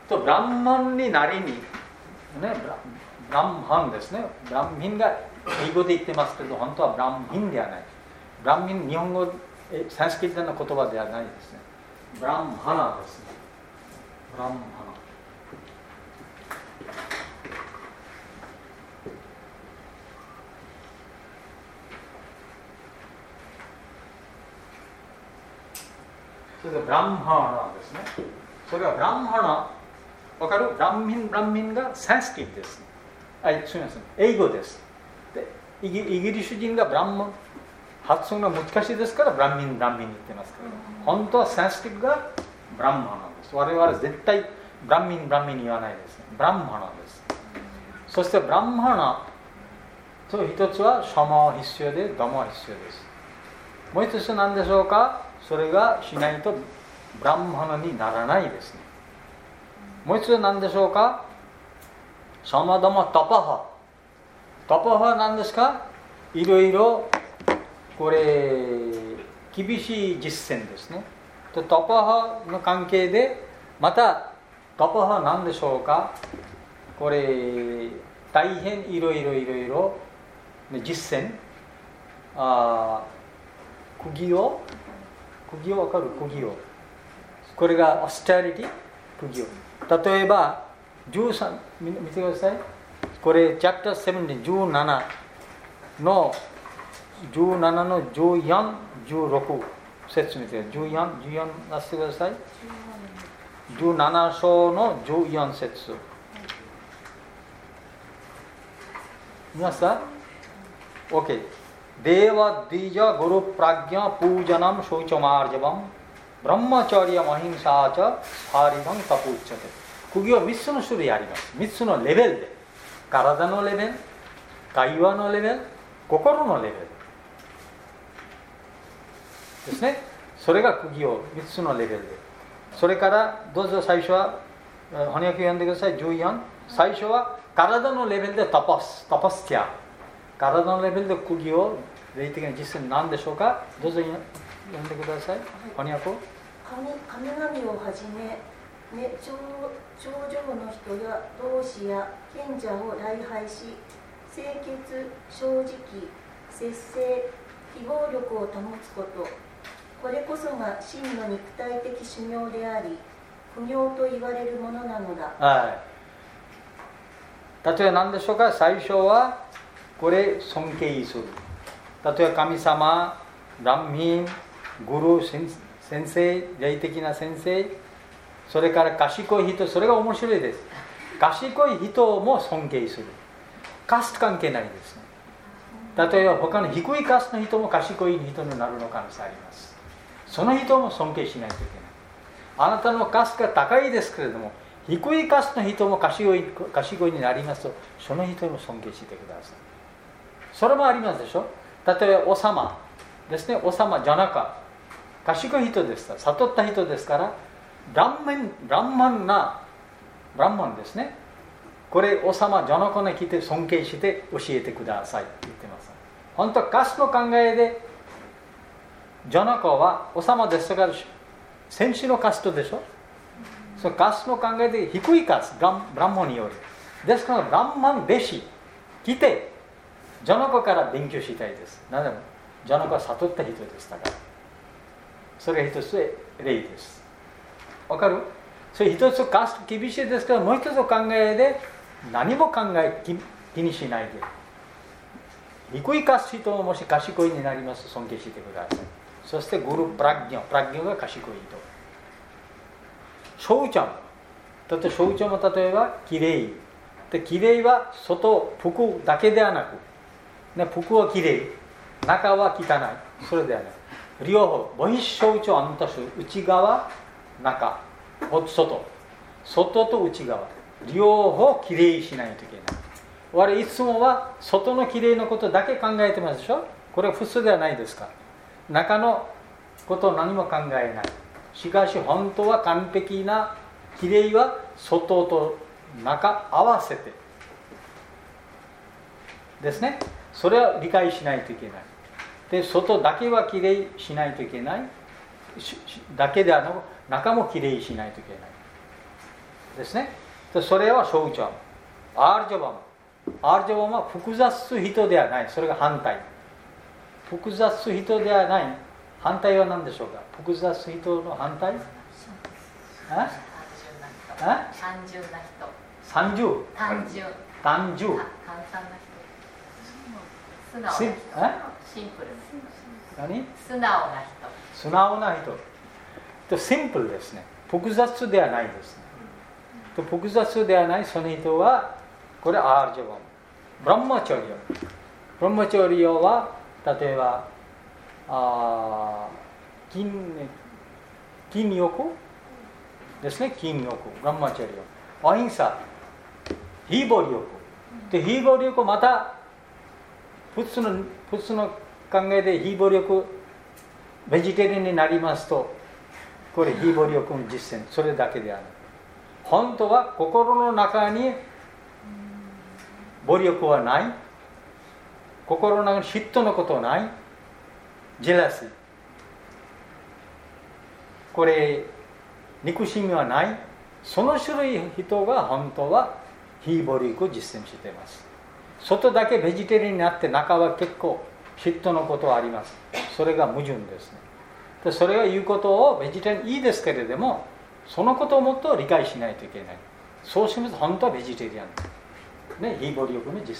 とブランマンになりに、ね、ブランハンですね。ブランミンが英語で言ってますけど、本当はブランミンではない。ブランミン、日本語、サンスクリットの言葉ではないですね。ブランハナですね。ブランハナ。それでブランハナですね。それはブランハナ。わかる？ブランミン、ブランミンがサンスクリットです。はい、すみません。英語です。で、イギ、イギリス人がブランマン、発音が難しいですからブランミン、ブランミン言ってますけど、本当はサンスクリットがブランマなんです。我々は絶対ブランミン、ブランミン言わないですね。ブランマなんです。そしてブランマナと一つはシャマは必要で、ダマは必要です。もう一つ何でしょうか？それがしないとブランマナにならないですね。もう一つは何でしょうか？シャマダマタパハ。タパハは何ですか？いろいろこれ厳しい実践ですね。とタパハの関係でまたタパハは何でしょうか？これ大変いろいろいろいろ実践、あ釘を釘を分かる？釘をこれがオステリティ、釘を例えばじゅうさん、見てください。これチャプターセブンでじゅうななのじゅうななのじゅうよん、じゅうろく節見てください。じゅうよん、じゅうよん出してください。じゅうなな章のじゅうよん節見ました？ OK。デーワディジャゴルプラギャプージャナムショウチョマージャバンブランマチャリアマヒンサーチャハリバンカプーチャテ。釘はみっつの種類あります。みっつのレベルで。体のレベル、会話のレベル、心のレベルですね。それが釘をみっつのレベルで。それからどうぞ最初は翻訳読んでください。じゅうよん。最初は体のレベルでタパス、タパスティア。体のレベルで釘を霊的な実践何でしょうか。どうぞ読んでください。翻訳を。 神々をはじめ、ね、頂上の人や同志や賢者を礼拝し、清潔、正直、節制、非暴力を保つこと、これこそが真の肉体的修行であり、苦行と言われるものなのだ。 はい。例えば何でしょうか。最初はこれ尊敬する。例えば神様、ランミン、グル、先生、霊的な先生、それから賢い人、それが面白いです。賢い人も尊敬する。カスト関係ないですね。例えば他の低いカストの人も賢い人になるの可能性あります。その人も尊敬しないといけない。あなたのカストが高いですけれども、低いカストの人も賢い、賢いになりますと、その人も尊敬してください。それもありますでしょ。例えば王様ですね。王様じゃなか賢い人ですから、悟った人ですから、ランマン、ランマンなランマンですね。これ王様ジャナコに来て尊敬して教えてくださいって言ってます。本当はカスの考えでジャナコは王様ですから戦士のカストでしょ。そのカスの考えで低いカス、ブランマンによる。ですからランマン弟子来てジャナコから勉強したいです。なぜもジャナコは悟った人ですから。それが一つ例です。わかる？それ一つカスト厳しいですから、もう一つの考えで何も考え 気, 気にしないで。低いカスト人ももし賢いになりますと尊敬してください。そしてグルプラギョン、プラギョンが賢い人。ショウチャム。例えばショウチャムも例えばきれい。で、きれいは外、服だけではなく、ね、服はきれい、中は汚い。それではない。両方、ボヒショウチョアンタシュ、内側、中、外、外と内側、両方きれいしないといけない。我々いつもは外のきれいのことだけ考えてますでしょ。これは普通ではないですか。中のことを何も考えない。しかし本当は完璧なきれいは外と中合わせてですね。それは理解しないといけない。で、外だけはきれいしないといけないだけではなく、中もきれいしないといけないですね。で、それはショウチャム。アージャバム。アージャバムは複雑人ではない。それが反対。複雑人ではない。反対は何でしょうか。複雑人の反対？単純な人。単純。単純。単純。簡単な人。素直な人。シンプル。何？素直な人。素直な人。シンプルですね。複雑ではないですね。複雑ではないその人は、これアージャバム。ブランマチョリオ。ブランマチョリオは、例えば、あ金、金欲ですね。金欲。ブランマチョリオ。アヒンサ。非暴力。で、非暴力また、普通の、普通の考えで非暴力、ベジタリアンになりますと、これ非暴力の実践、それだけである。本当は心の中に暴力はない。心の中に嫉妬のことはない。ジェラシー。これ、憎しみはない。その種類の人が本当は非暴力を実践しています。外だけベジタリアンになって中は結構嫉妬のことはあります。それが矛盾ですね。で、それが言うことをベジタリアンいいですけれども、そのことをもっと理解しないといけない。そうしますと本当はベジタリアン、ね、非暴力の実践です。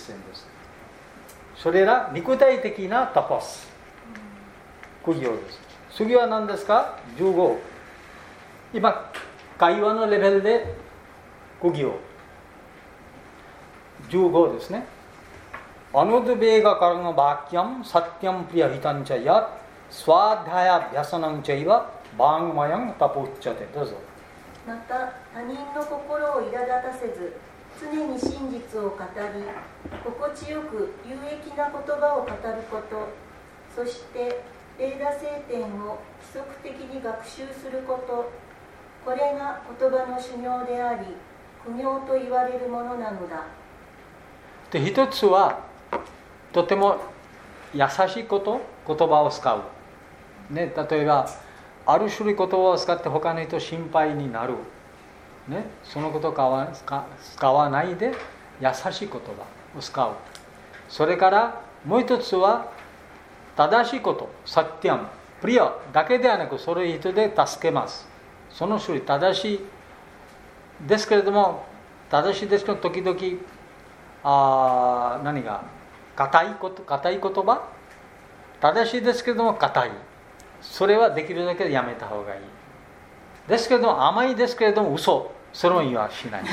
それら肉体的なタパス、苦行です。次は何ですか？じゅうご。今会話のレベルで苦行じゅうごですね。 アヌドベーガカラナバキャムサティャムプリヤヒタンチャヤスワダヤビャサナンチャイババンマヤンタポッチャテ。どうぞ。 また他人の心を苛立たせず常に真実を語り心地よく有益な言葉を語ること、そしてレーダ聖典を規則的に学習すること、これが言葉の修行であり苦行と言われるものなのだ。 で一つはとても優しいこと言葉を使う、ね、例えばある種類言葉を使って他の人心配になる、ね、そのことを使わないで優しい言葉を使う。それからもう一つは正しいこと、サッティアムプリアだけではなくそれ人で助けます。その種類正しいですけれども、正しいですけど時々あ何が硬いこと、硬い言葉、正しいですけれども硬い、それはできるだけやめた方がいいですけれども、甘いですけれども嘘、それも言わしない、ね、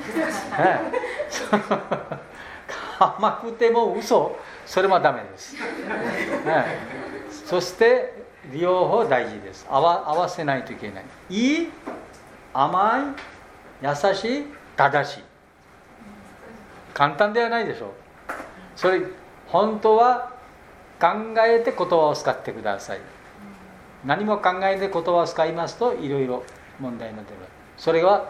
甘くても嘘、それもダメです、ね、そして両方大事です。合わ、合わせないといけない。いい、甘い、優しい、正しい、簡単ではないでしょう。それ本当は考えて言葉を使ってください。何も考えて言葉を使いますといろいろ問題が出る。それは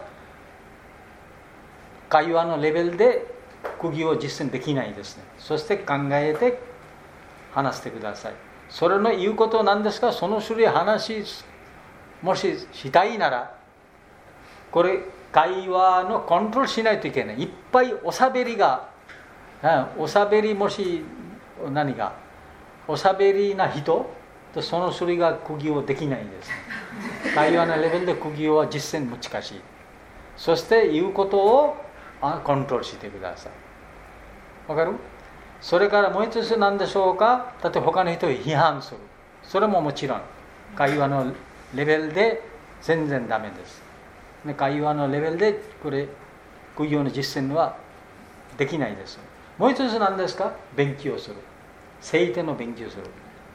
会話のレベルで釘を実践できないですね。そして考えて話してください。それの言うことなんですか、その種類話もししたいならこれ会話のコントロールしないといけない。いっぱいおしゃべりが、おしゃべりもし何がおしゃべりな人とその種類が釘をできないです、ね、会話のレベルで釘は実践難しい。そして言うことをコントロールしてください。わかる？それからもう一つ何でしょうか。例えば他の人を批判する、それももちろん会話のレベルで全然ダメです。会話のレベルでこれ苦行の実践はできないです。もう一つ何ですか。勉強する、聖典の勉強する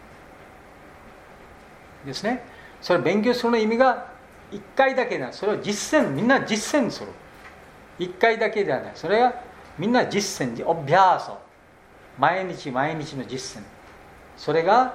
ですね。それ勉強するの意味が一回だけなんです。それを実践、みんな実践する。一回だけではない。それはみんな実践、オビャーソ、毎日毎日の実践。それが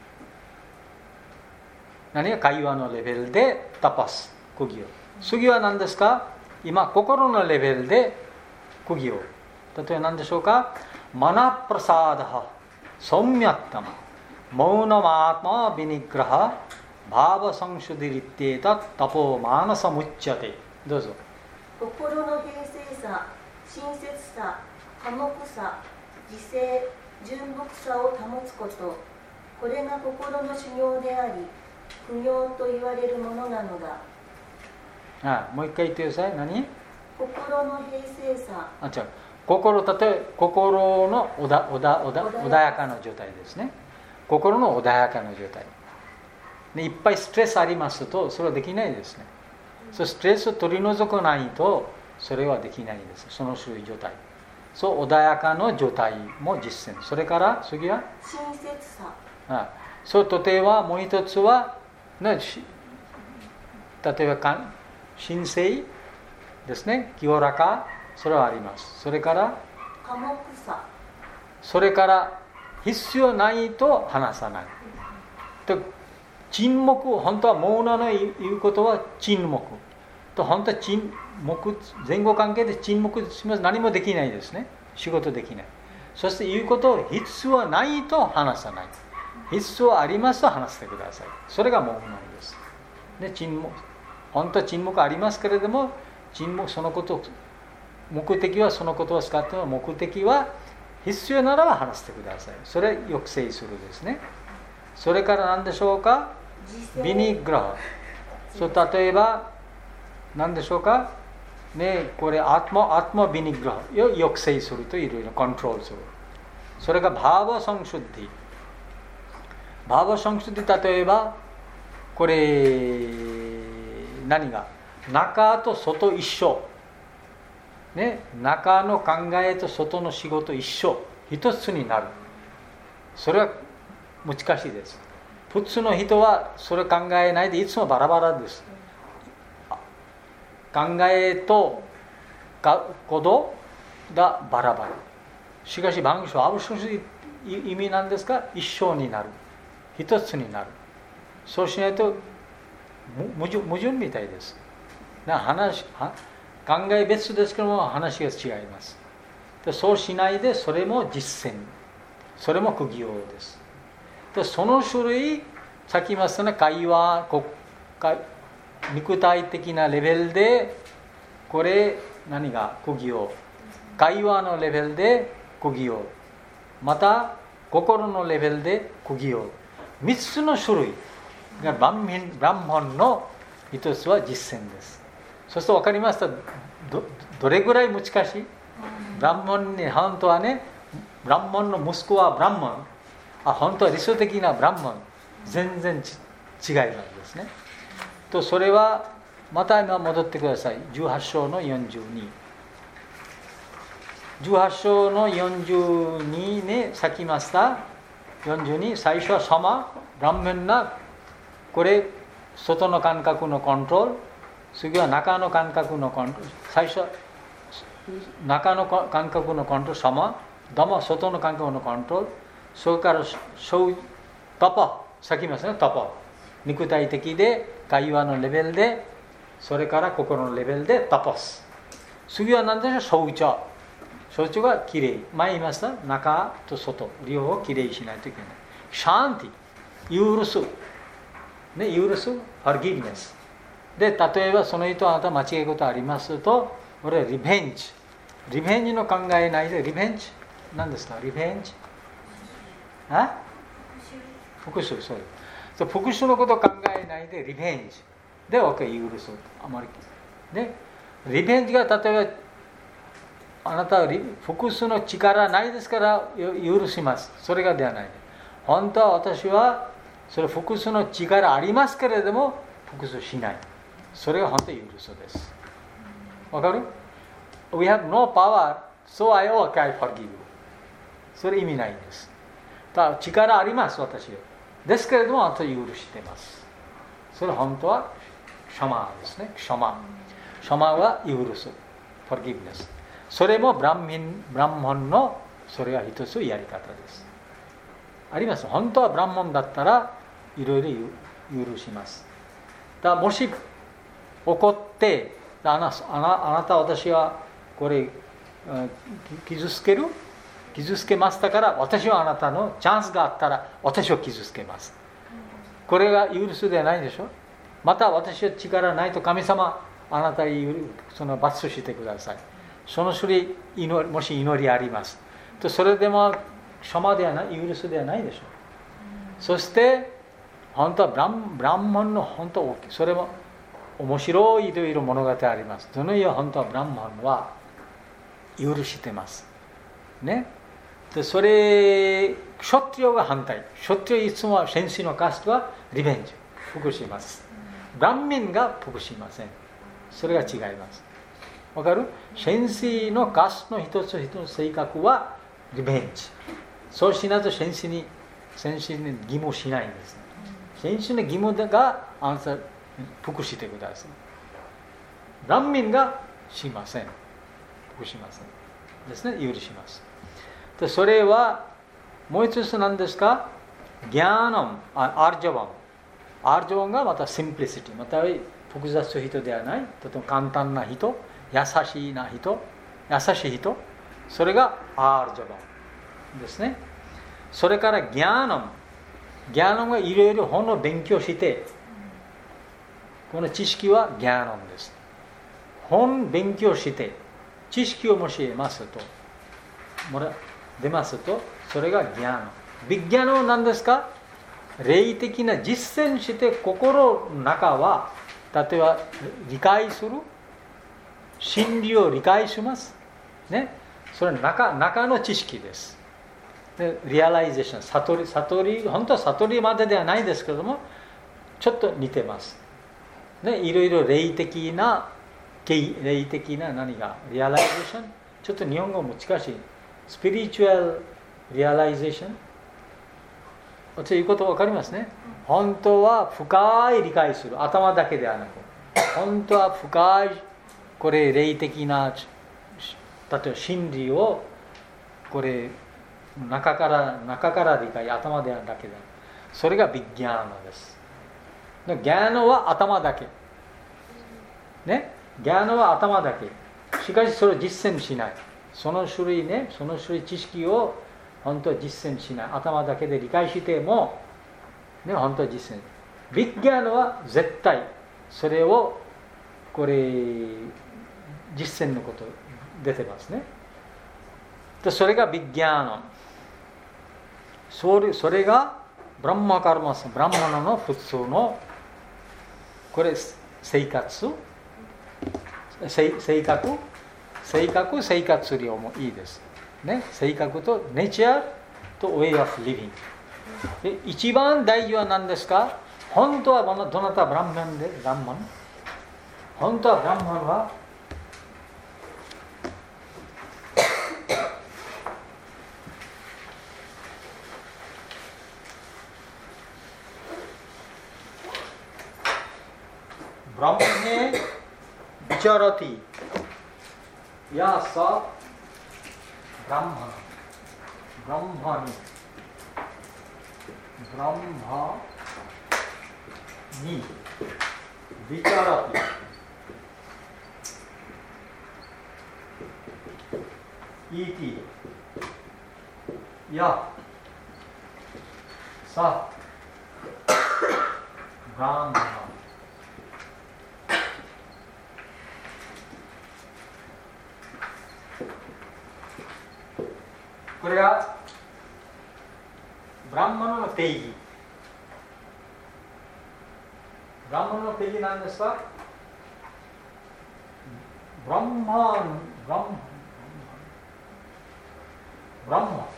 何が会話のレベルでタパス、苦行。次は何ですか。今心のレベルで苦行。例えば何でしょうか。マナプラサーダハソミャッタマモーナマーマビニグラハバーバサンシュディリテータタポマーナサムッチャテ。どうぞ。 心の平静さ、親切さ、寡黙さ、自制、純朴さを保つこと、これが心の修行であり苦行と言われるものなのだ。 ああ、もう一回言ってください。何？ 心の平静さ。 あ、違う。心、例え心のおだおだおだ穏やかな状態ですね。心の穏やかな状態でいっぱいストレスありますとそれはできないですね。そうストレスを取り除かないとそれはできないです。その種類状態、そう穏やかな状態も実践。それから次は親切さ。 あそう例えばもう一つは、ね、例えば神聖ですね、清らか、それはあります。それから寡黙さ。 それから必要ないと話さないと。沈黙、本当はモーナの言うことは沈黙と、本当は沈黙、前後関係で沈黙します。何もできないですね。仕事できない。そして言うことを必要はないと話さない、必要ありますと話してください。それがモーナですで、沈黙、本当は沈黙ありますけれども、沈黙、そのこと目的はそのことを使っても、目的は必要ならば話してください。それ抑制するですね。それから何でしょうか。ビニグラハ。そう例えば何でしょうかね、これアトマアトマビニグラハを抑制すると、いろいろコントロールする。それがバーバサンシュッディ。バーバサンシュッディ、例えばこれ何が中と外一緒ね、中の考えと外の仕事一緒一つになる。それは難しいです。普通の人はそれ考えないでいつもバラバラです。考えと行動がバラバラ。しかしバングショアブシュシ意味なんですか？一緒になる、一つになる。そうしないと矛盾、矛盾みたいです。だ話考え別ですけども話が違います。でそうしないでそれも実践、それも苦行です。でその種類、さっき言いましたね、会話、肉体的なレベルでこれ何が苦行、会話のレベルで苦行、また心のレベルで苦行、みっつの種類がブランマンの一つは実践です。そうすると分かりました。 ど, どれぐらい難しい？ブランマンに本当はね、ブランマンの息子はブランマン、あ本当は理想的なブランマン、全然ち違いなんですね。とそれはまた今戻ってください。じゅうはち章のよんじゅうに、じゅうはち章のよんじゅうににさっき言いましたよんじゅうに、最初はサマ、ブランマンなこれ外の感覚のコントロール、次は中の感覚のコントロール、最初は中の感覚のコントロール、サマ、ダマ外の感覚のコントロール、それからタパ、さっき言いましたね、タパ、肉体的で会話のレベルで、それから心のレベルでタパス。次は何でしょう？ショウチャ。ショウチャがきれい。前言いました、中と外両方きれいにしないといけない。シャンティ、許す、ね、許す、forgiveness。で、例えばその人はあなた間違いことありますと、これはリベンジ。リベンジの考えないで、リベンジ何ですか？リベンジあ復讐、そうです。復讐のことを考えないで、リベンジで OK、許す。あまりで、リベンジが例えばあなたは復讐の力ないですから許します。それがではない。本当は私はそれ復讐の力ありますけれども復讐しない。それが本当に許すです。わかる？ We have no power, so I okay, I forgive you. それ意味ないんです。だ力あります、私は。ですけれども、あなた許しています。それ本当はシャマですね。シャマ。シャマは許す。forgiveness。それもブランミン、ブランモンのそれは一つやり方です。あります。本当はブランモンだったらいろいろ許します。だもし怒ってあな、あな、あなた私はこれ傷つける傷つけましたから私はあなたのチャンスがあったら私を傷つけます。これが許すではないでしょ。また私は力ないと神様あなたにその罰してください。その種類祈りもし祈りありますとそれでもシャマではない許すではないでしょ。そして本当はブラン、ブランマンの本当それも面白いいろいろ物語あります。どのよう本当はブランマンは許してますね。でそれショットリオが反対。ショットリオいつもは先生のカストはリベンジ復します。ブランミンが復しません。それが違います。わかる？先生のカストの一つ一つの性格はリベンジ。そうしないと先生に先生に義務しないんです。先生の義務があなた復してください。ブランミンがしません。復しませんですね。許します。でそれはもう一つ何ですか？ギャーナム、アージャバン。アージャバンがまたシンプリシティ、また複雑な人ではない、とても簡単な人、優しいな人、優しい人、それがアージャバンですね。それからギャーナム、ギャーナムがいろいろ本を勉強して、この知識はギャーナムです。本勉強して知識をもし得ますと、出ますと、それがギャーナム。ビッギャーナムは何ですか？霊的な実践して心の中は、例えば理解する、真理を理解します。ね、それは 中, 中の知識です。でリアライゼーション、悟り、悟り、本当は悟りまでではないですけども、ちょっと似てます。ね、いろいろ霊的な、霊的な何が、リアライゼーション、ちょっと日本語難しい。スピリチュアルリアライゼーション。私言うこと分かりますね。本当は深い理解する、頭だけではなく、本当は深いこれ霊的な、例えば真理をこれ中から中から理解、頭ではだけで、それがビッギャーナです。ギャーナは頭だけね、ギャーナは頭だけ。しかしそれを実践しない。その種類ね、その種類知識を本当は実践しない。頭だけで理解しても、ね、本当は実践。ビッギャーナは絶対それをこれ実践のこと出てますね。でそれがビッギャーナ。それ、それがブランマカルマス、ブランマナの普通のこれ生活、性格、性格、生活量もいいです。ね、性格とネイチャーとウェイオフリビング。で一番大事は何ですか？本当はどなたブランマンでブランマン？本当はブランマンはブランマネビチャラティやさブランマンブランマニブランマにビチャラティ イーティー やさブランマンこれがブランマナの定義。ブランマナの定義なんですか？ブランマン、ブランマン、ブランマン。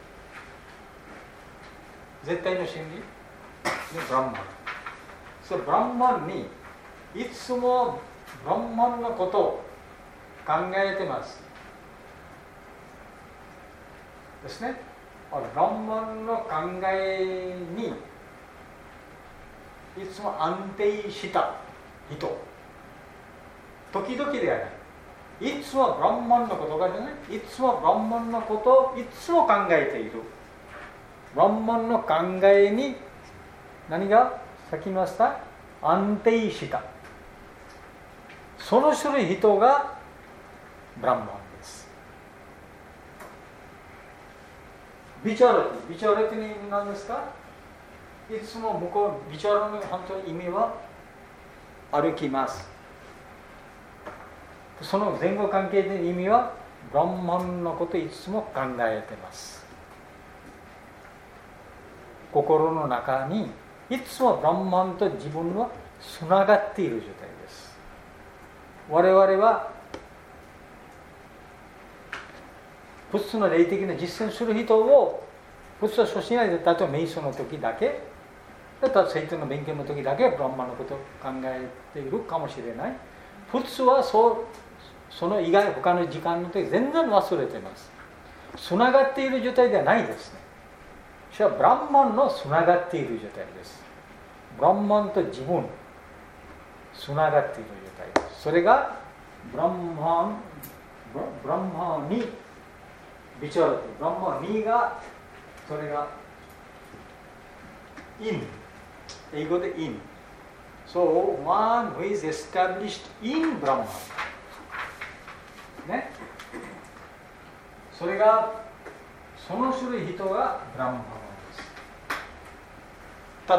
絶対の真理、ブランマン。そのブランマンにいつもブランマンのことを考えてます。ですね。ブランマンの考えにいつも安定した人、時々ではない。いつもブランマンのことがね、いつもブランマンのことをいつも考えている。ブランマンの考えに何がさっき言いました？安定した。その種類人がブランマン。ビチャラティ、ビチャラティに何ですか？いつも向こう、ビチャラの本当に意味は歩きます。その前後関係で意味はブランマンのことをいつも考えてます。心の中にいつもブランマンと自分はつながっている状態です。我々は普通の霊的な実践する人を普通はそうしないで、例えば瞑想の時だけ、例えば聖典の勉強の時だけブランマンのことを考えているかもしれない。普通はそうその以外他の時間の時全然忘れてます。つながっている状態ではないですね。それはブランマンのつながっている状態です。ブランマンと自分つながっている状態です。それがブランマンブランマンにビチャラティ、ブランマンにがそれが in、 英語で in。 So one who is established in Brahman ね、それがその種類人がブランマンです。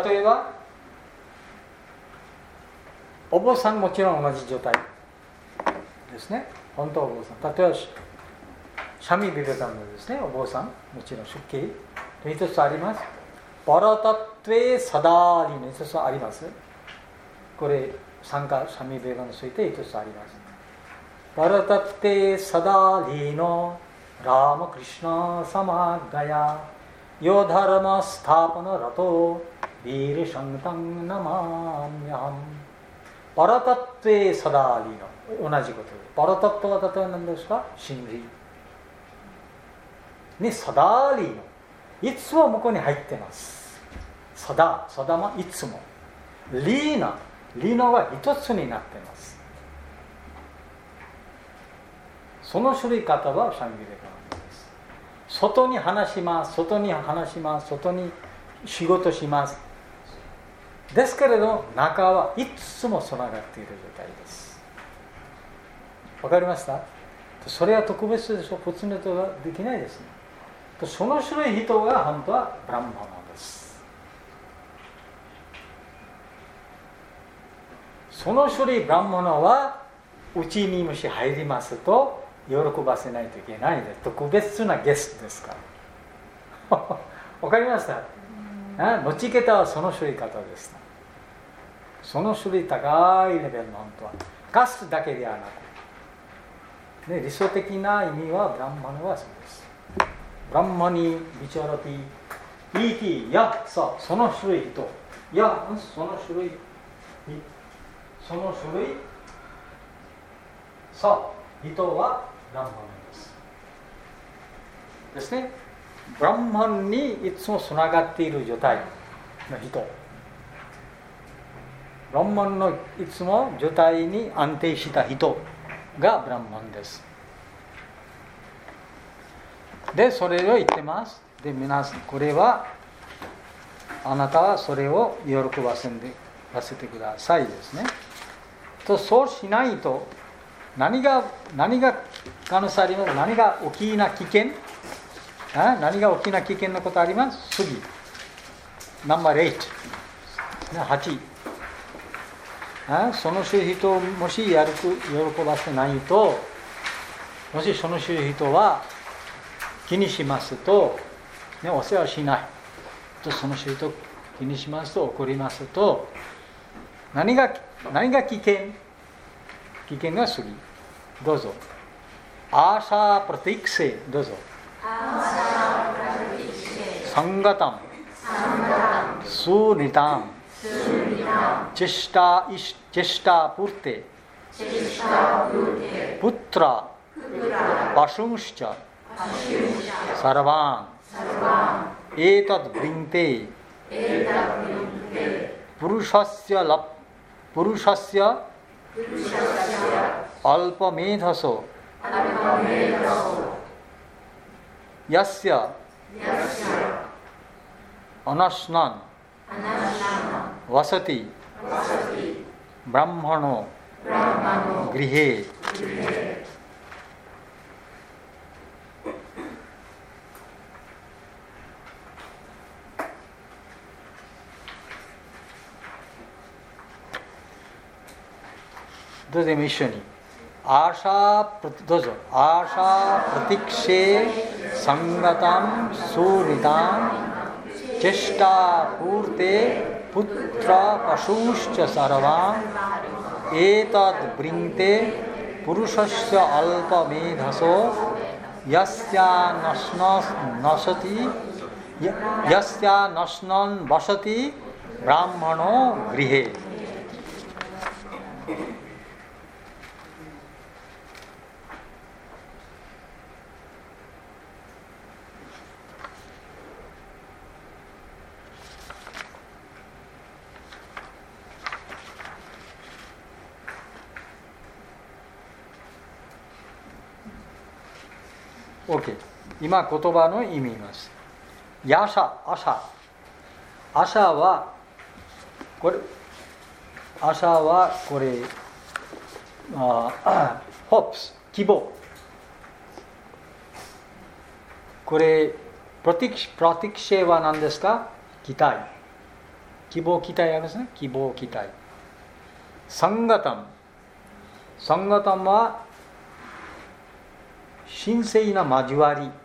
例えばお坊さんもちろん同じ状態ですね。本当はお坊さん、例えばシャミ・ビベカンドですね、お坊さん、もちろん出家一つあります。パラタトゥエサダーリの一つあります。これ参加シャミ・ビベカンドについて一つあります。パラタトゥエサダーリのラーマ・クリシナ・サマガヤヨダラマ・スタパナ・ラトビール・シャンタン・ナマーミャン。パラタトゥエサダーリの同じことです。パラタトゥは例えば何ですか？真理。 にサダーリーのいつも向こうに入ってます。サダサダもいつもリーナリーナは一つになっています。その種類方はシャンギリカです。外に話します外に話します外に仕事しますですけれど中はいつもつながっている状態です。わかりました？それは特別でしょ。普通の人はできないですね。その種類人が本当はブランマナです。その種類ブランマナはうちにもし入りますと喜ばせないといけないです。特別なゲストですからわかりました？ノチケタはその種類方です。その種類高いレベルの本当はガスだけではなく、ね、理想的な意味はブランマナはそうです。ブランマニビチャラティ イーティー やさその種類といやその種類その種類さ人はブランマンです。ですね。ブランマンにいつもつながっている状態の人。ブランマンのいつも状態に安定した人がブランマンです。で、それを言ってます。で、皆さん、これはあなたはそれを喜ばせてくださいですね。と、そうしないと何が何が可能性あります？何が大きな危険？あ何が大きな危険なことあります？次ナンバーはち、あその種類人をもしやると喜ばせないと、もしその種類人は気にしますと、ね、お世話しないと、その種類人気にしますと怒りますと、何が何が危険？危険が次どうぞ。アーシャープラティクセどうぞ。サンガタンスーニタンチェシタイシチェシタプルテプトラパシュンシチャサラバンエータドブリンテプルシャスヤラプルシャスヤアルパメダソヤスヤアナシナンワサティブランマノグリヘどうぞ一緒にアーシャーどうぞアーシャープラティクシェサンガタンスーニタンチェシタプルテプトラパシュシチャサラワンエータドブリンテプルシャシチャアルパメダソヤスヤナシナナシャティヤスヤナシナンバシャティブランマノグリヘOK。今言葉の意味言います。ヤシャ、アシャ。アシャは、これ、アシャはこれ、あホップス、希望。これ、プラティクシェは何ですか？期待。希望期待ありますね。希望期待。サンガタン。サンガタンは、神聖な交わり。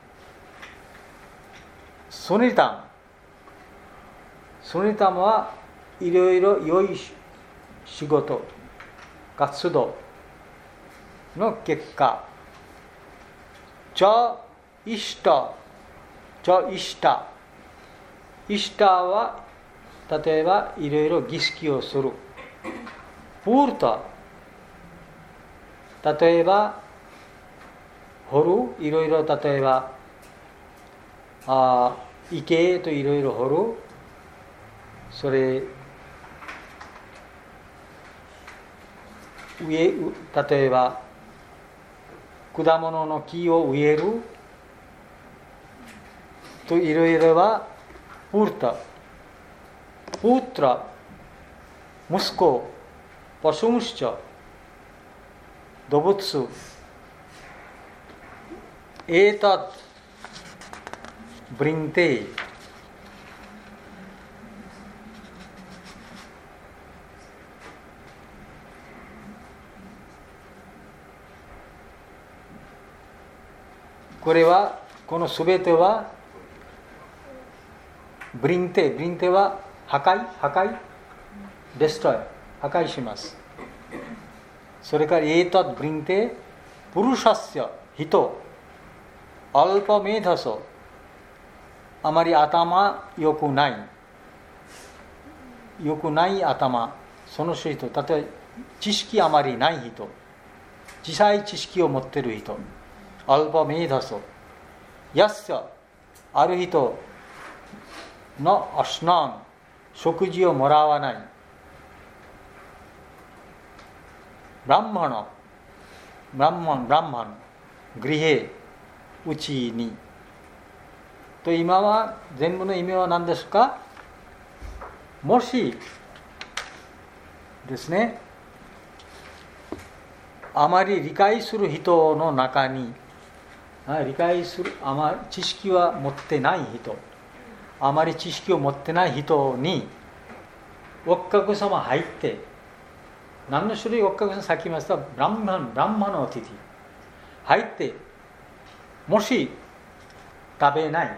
ソニタン。ソニタンはいろいろ良い仕事、活動の結果。チャイシタ、チャイシタ。イシタは例えばいろいろ儀式をする。プールタ、例えば掘る、いろいろ例えばあ池といろいろ掘る、それ植え、例えば果物の木を植えるといろいろはプータプートラ息子パシュムシチャ動物エータブリンテイこれはこのすべてはブリンテブリンテは破壊破壊デストロイ破壊します。それからエータブリンテプルシャスヤ人アルパメダソあまり頭良くない良くない頭その人、例えば知識あまりない人、小さい知識を持っている人、アルパメダソヤッサある人のアシナン食事をもらわない、ブランマナブランマンブランマングリヘうちにと、今は全部の意味は何ですか？もしですね、あまり理解する人の中に、理解するあまり知識は持ってない人、あまり知識を持ってない人におっかく様入って、何の種類おっかく様さっき言いましたブランマンブランマのティティ入って、もし食べない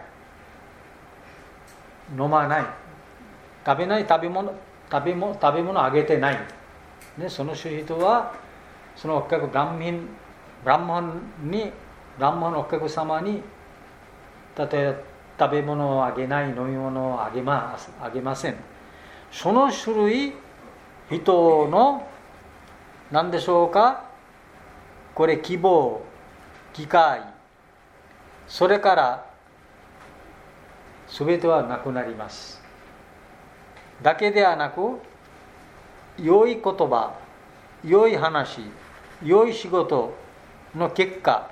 飲まない食べない食べ物食べ物食べ物あげてない、ね、その人はそのおっかくブランミンブランマンにブランマンのおっかく様に例えば食べ物をあげない、飲み物をあげま、あげません。その種類人の何でしょうか、これ希望機会それから全てはなくなります。だけではなく、良い言葉、良い話、良い仕事の結果、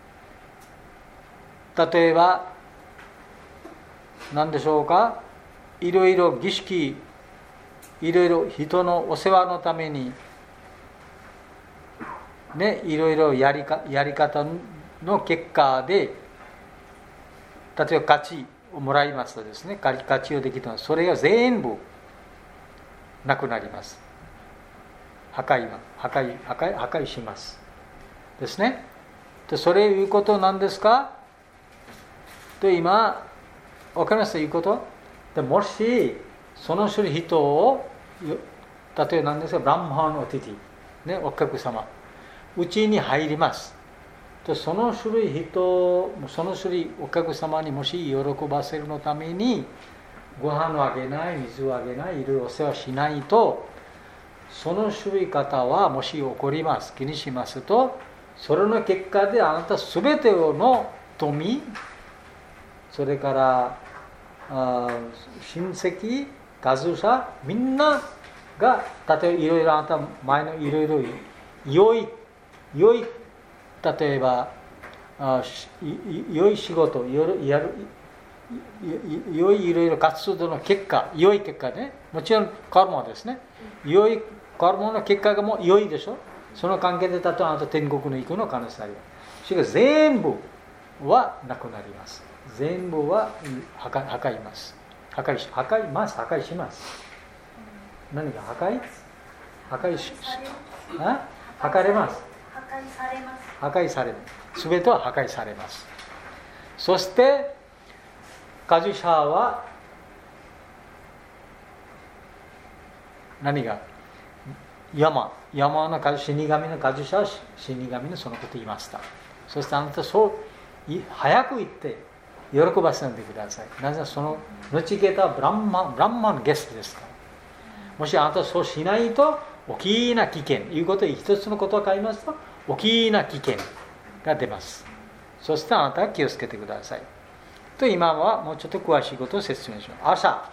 例えば何でしょうか、いろいろ儀式、いろいろ人のお世話のためにね、いろいろやりか、やり方の結果で、例えば価値をもらいますとですね、価値をできたの、それが全部なくなります。破壊は破壊破壊破壊しますですね。でそれいうことなんですかと、今分かりますということ。でもしその種類人を、例えば何ですか、ブランマンのティティ、ね、おっかく様うちに入ります。その種類人、その種類お客様にもし喜ばせるのためにご飯をあげない、水をあげない、いろいろお世話しないと、その種類方はもし怒ります、気にしますと、それの結果であなた全ての富、それからあ親戚、家族者、みんなが、例えばいろいろあなた前のいろいろ良い良い例えばあ良い仕事、やる良いいろいろ活動の結果、良い結果ね、もちろんカルマですね、良いカルマの結果がもう良いでしょ。その関係で例えばあなた天国に行くの可能性あります。しかし全部はなくなります。全部は破壊、破壊ます。破壊し、破壊ます。破壊します。何が破壊？破壊し、あ？破壊れます。 破壊されます。 破壊される。すべては破壊されます。そしてカジュシャは何が？山、山の死神のカジュシャは死神のそのことを言いました。そしてあなたそう早く言って喜ばせないでください。なぜそのノチゲタはブランマン、ブランマンゲストですから。もしあなたそうしないと大きな危険、いうことを一つのことを書きますと大きな危険が出ます。そしてあなたは気をつけてください。 と今はもうちょっと詳しいことを説明します。朝。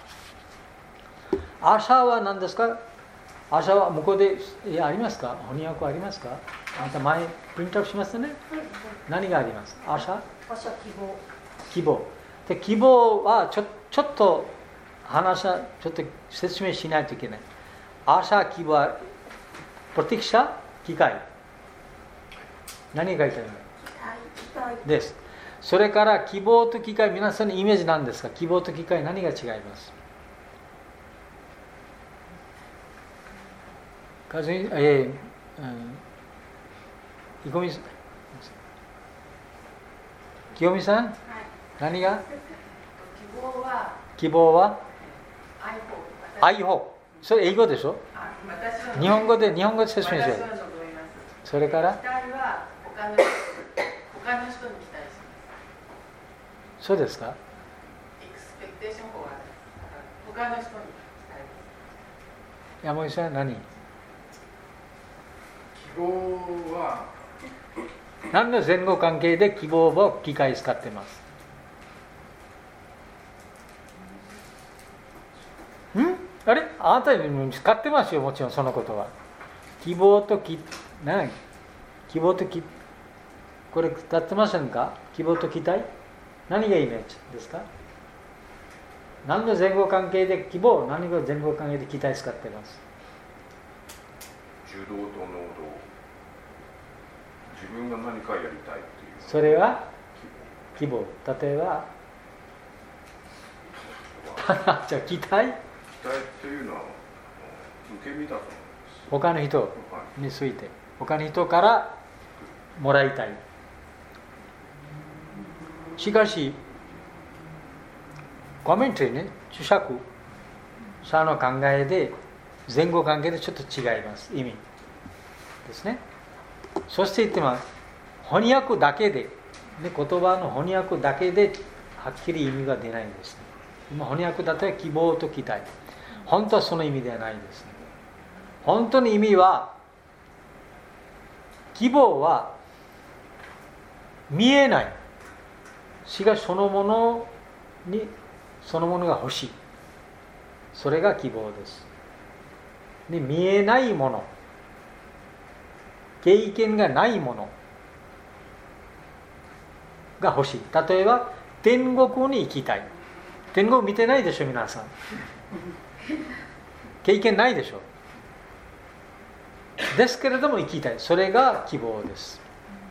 朝は何ですか？朝は向こうでありますか？翻訳ありますか？また前プリントアウトしましたね。何があります？朝？ 朝希望。 希望。で希望はちょ、ちょっと話さ、ちょっと説明しないといけない。朝希望はプロティクシャ機械。何が書いてあるの？ 機械です。それから希望と機械、皆さんのイメージなんですか？希望と機械何が違います？かずみ、えー、うん、いこみさん、きよみさん、はい、何が？ 希望は希望は愛保。愛保。それ英語でしょ？日本語で日本語で説明しよう。それから期待は他の人、他の人に期待します。 そうですか？ エクスペクテーションは他の人に期待です。 山口さん何？ 希望は何の前後関係で希望を機械使ってます？ん？あれ？あなたに使ってますよ、もちろんそのことは。希望とき、何？希望とき、これ使ってませんか？希望と期待？何がイメージですか？何の前後関係で希望、何が前後関係で期待使ってます？ 受動と能動。自分が何かやりたいっていう。 それは希望。例えばじゃあ期待？期待っていうのは受け身だと思うんです。 他の人について、他の人からもらいたい。しかしコメントリーね、注釈者の考えで前後関係でちょっと違います。意味ですね。そして言ってます、翻訳だけで、ね、言葉の翻訳だけではっきり意味が出ないんですね。今翻訳だと希望と期待、本当はその意味ではないですね。本当に意味は、希望は見えない、しかしそのものにそのものが欲しい、それが希望です。で、見えないもの、経験がないものが欲しい。例えば天国に行きたい。天国見てないでしょ皆さん。経験ないでしょ。ですけれども行きたい、それが希望です。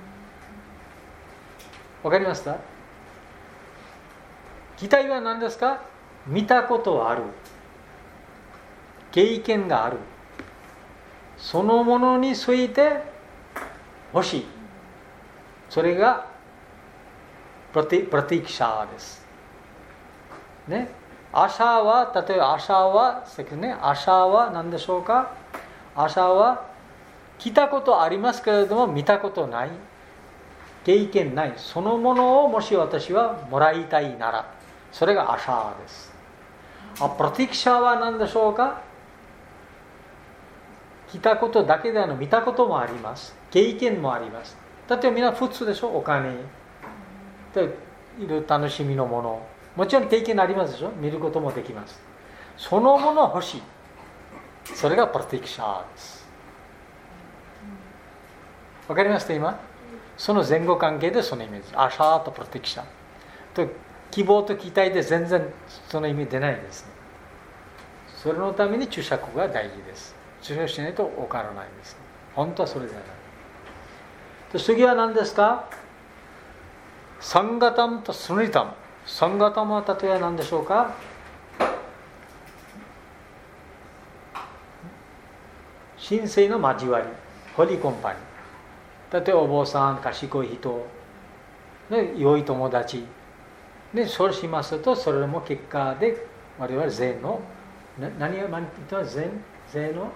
わかりますか？期待は何ですか？見たことはある、経験がある、そのものについて欲しい、それがプラティクシャーですね。アシャは、例えばアシャは、ね、アシャは何でしょうか？アシャは聞いたことありますけれども見たことない、経験ない、そのものをもし私はもらいたいなら、それがアシャです。あ、プラティクシャーは何でしょうか？聞いたことだけではなく見たこともあります、経験もあります。だってみんな普通でしょ。お金でいる楽しみのもの、もちろん経験ありますでしょ。見ることもできます。そのもの欲しい、それがプラティクシャーです。わかりました今？その前後関係でそのイメージ、アシャーとプラティクシャーと希望と期待で全然その意味出ないですね。それのために注釈が大事です。注釈しないと分からないです。本当はそれではない。で、次は何ですか？サンガタムとスヌリタム。サンガタムは例えば何でしょうか？神聖の交わり、ホリーコンパニー。例えばお坊さん、賢い人、ね、良い友達、ね、そうしますと、それも結果で我々禅の、な何が言ってます？禅禅の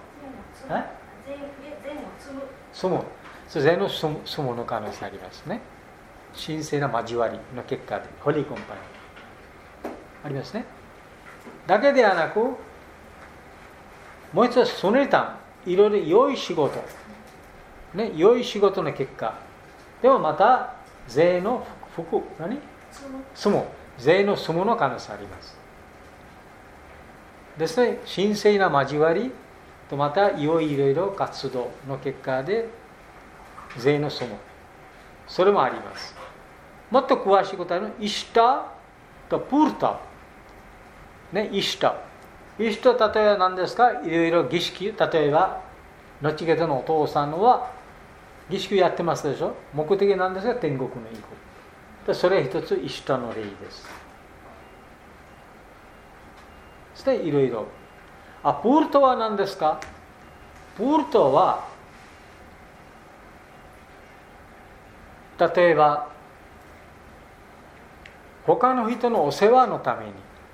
住む、禅の住む、住むの可能性ありますね。神聖な交わりの結果で、ホリーコンパニーありますね。だけではなく、もう一つはスヌリタム、いろいろ良い仕事、ね、良い仕事の結果でもまた税の福、何？住む。 税の住むの可能性ありますですね。神聖な交わりとまたいろいろ活動の結果で税の住む、それもあります。もっと詳しいことはイシュタとプータ、ね、イシュタイシュタ、例えば何ですか、いろいろ儀式、例えば後家のお父さんは儀式をやってますでしょ。目的なんですが天国に行く。それ一つイシュタの例です。そしていろいろ。あ、プールとは何ですか。プールとは例えば他の人のお世話のために、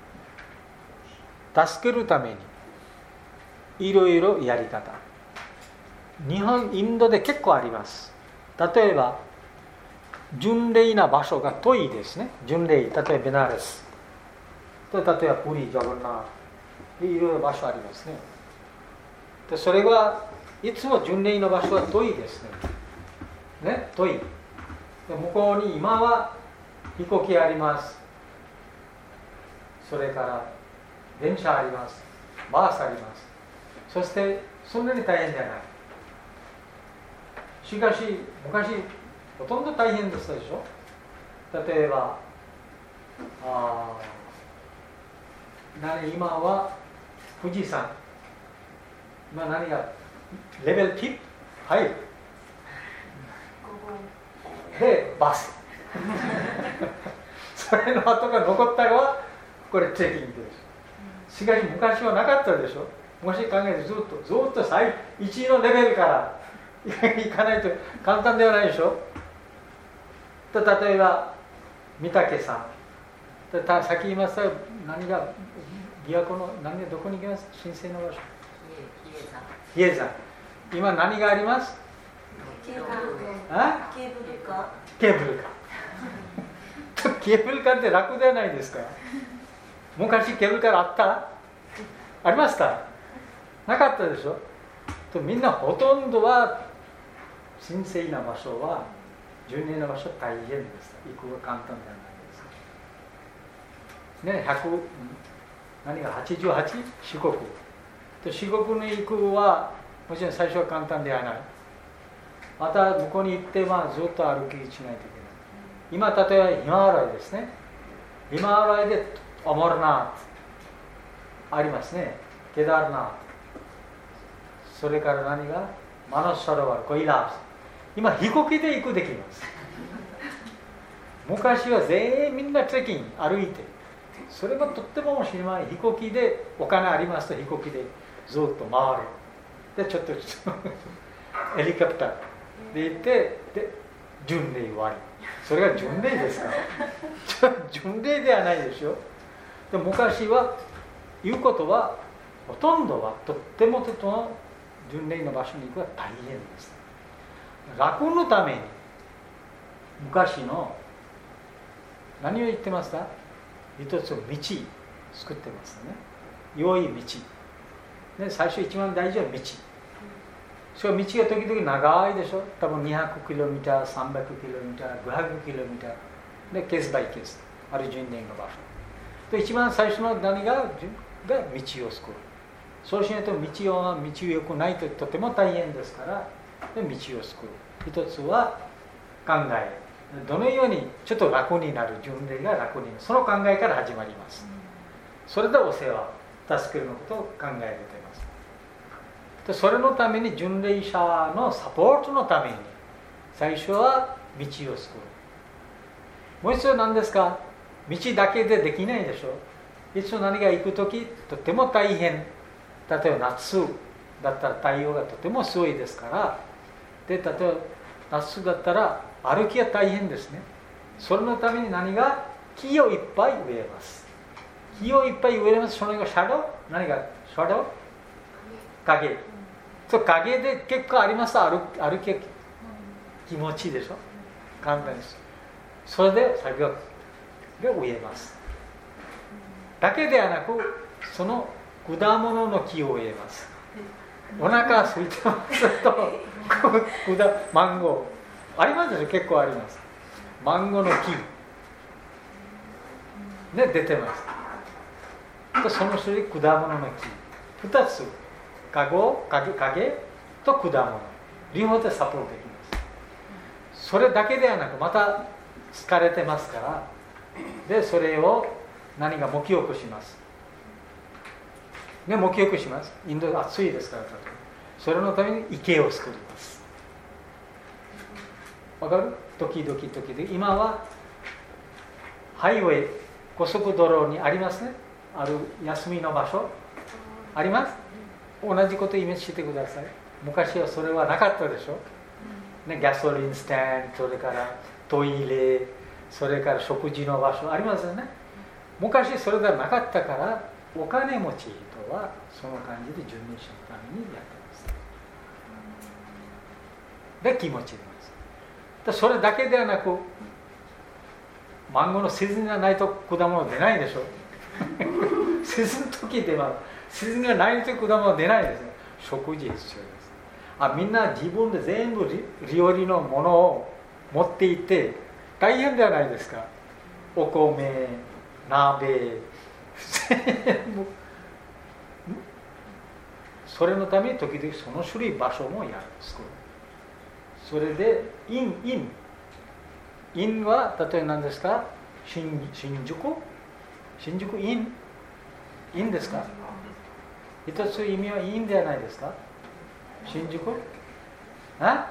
助けるためにいろいろやり方、日本インドで結構あります。例えば巡礼な場所が遠いですね。巡礼、例えばベナレスと、例えばプリ、ジャガンナでいろいろ場所ありますね。でそれはいつも巡礼の場所は遠いですね。ね、遠い。で向こうに今は飛行機あります。それから電車あります。バスあります。そしてそんなに大変じゃない。しかし昔ほとんど大変でしたでしょ。例えばあ何今は富士山、今何がレベルティップ入るでバスそれの後が残ったのはこれトレッキングです。しかし昔はなかったでしょ。昔考えてずっとずっと最いちのレベルから行かないと簡単ではないでしょ。と例えば御嶽山、さっき言いました何が琵琶湖の何がどこに行きます。神聖な場所、比叡山。今何があります。 ケーブルカケーブルカケーブルカって楽ではないですか。昔ケーブルカーあったありました。なかったでしょ。とみんなほとんどは神聖な場所は巡礼の場所大変です。行くが簡単ではないですね。ひゃく何がはちじゅうはち四国と四国に行くはもちろん最初は簡単ではない。また向こうに行ってまあずっと歩きしないといけない。今例えばヒマラヤですね。ヒマラヤでアマルナートありますね。ケダーナート、それから何がマナスサラワル、コイラース。今飛行機で行くできます。昔は全員みんなトレッキング歩いて、それがとっても面白い。飛行機でお金ありますと飛行機でずっと回る。でちょっとヘリコプターで行ってで巡礼終わり。それが巡礼ですか。巡礼ではないでしょ。で昔は言うことはほとんどはとってもとっても巡礼の場所に行くは大変です。楽のために昔の何を言ってますか。一つ道作ってますね。良い道、ね、最初一番大事は道。その道が時々長いでしょ。多分にひゃくキロミター、さんびゃくキロミター、ごひゃくキロミターでケースバイケースある巡礼の場所で一番最初の何がが道を作る。そうしないと道は道良くないととても大変ですからで道を作る。一つは考え、どのようにちょっと楽になる、巡礼が楽になる、その考えから始まります。それでお世話、助けるのことを考えられています。でそれのために巡礼者のサポートのために最初は道を作る。もう一つは何ですか。道だけでできないでしょ。いつも何が行くときとても大変。例えば夏だったら太陽がとても強いですから、で例えば夏だったら歩きは大変ですね。それのために何が木をいっぱい植えます。木をいっぱい植えます。それがシャドウ、何がシャドウ、影。そう影で結構あります。歩歩きは気持ちいいでしょ。簡単です。それで先が植えます。だけではなくその果物の木を植えます。お腹空いてますとマンゴーありますでしょ。結構あります。マンゴーの木ね、出てます。その種類、果物の木。二つ、かご、影、影と果物。両方でサポートできます。それだけではなく、また疲れてますから、で、それを何が沐浴します。ね、沐浴します。インド暑いですから、それのために池を作ります。わかる？時々時々。今はハイウェイ、高速道路にありますね。ある休みの場所あります。同じことイメージしてください。昔はそれはなかったでしょ、ね、ガソリンスタンド、それからトイレ、それから食事の場所ありますよね。昔それがなかったから、お金持ち人はその感じで巡礼者のためにやってます。で、気持ちいいです。それだけではなく、マンゴーのシーズンがないと果物出ないでしょシーズンの時ではシーズンがないと果物出ないですよ。食事必要です。あ、みんな自分で全部料理のものを持っていて大変ではないですか。お米、鍋、全部それのために時々その種類場所もやる。それでイン、インインは例えば何ですか。新、新宿新宿インインですか。一つ意味はインではないですか。新宿あ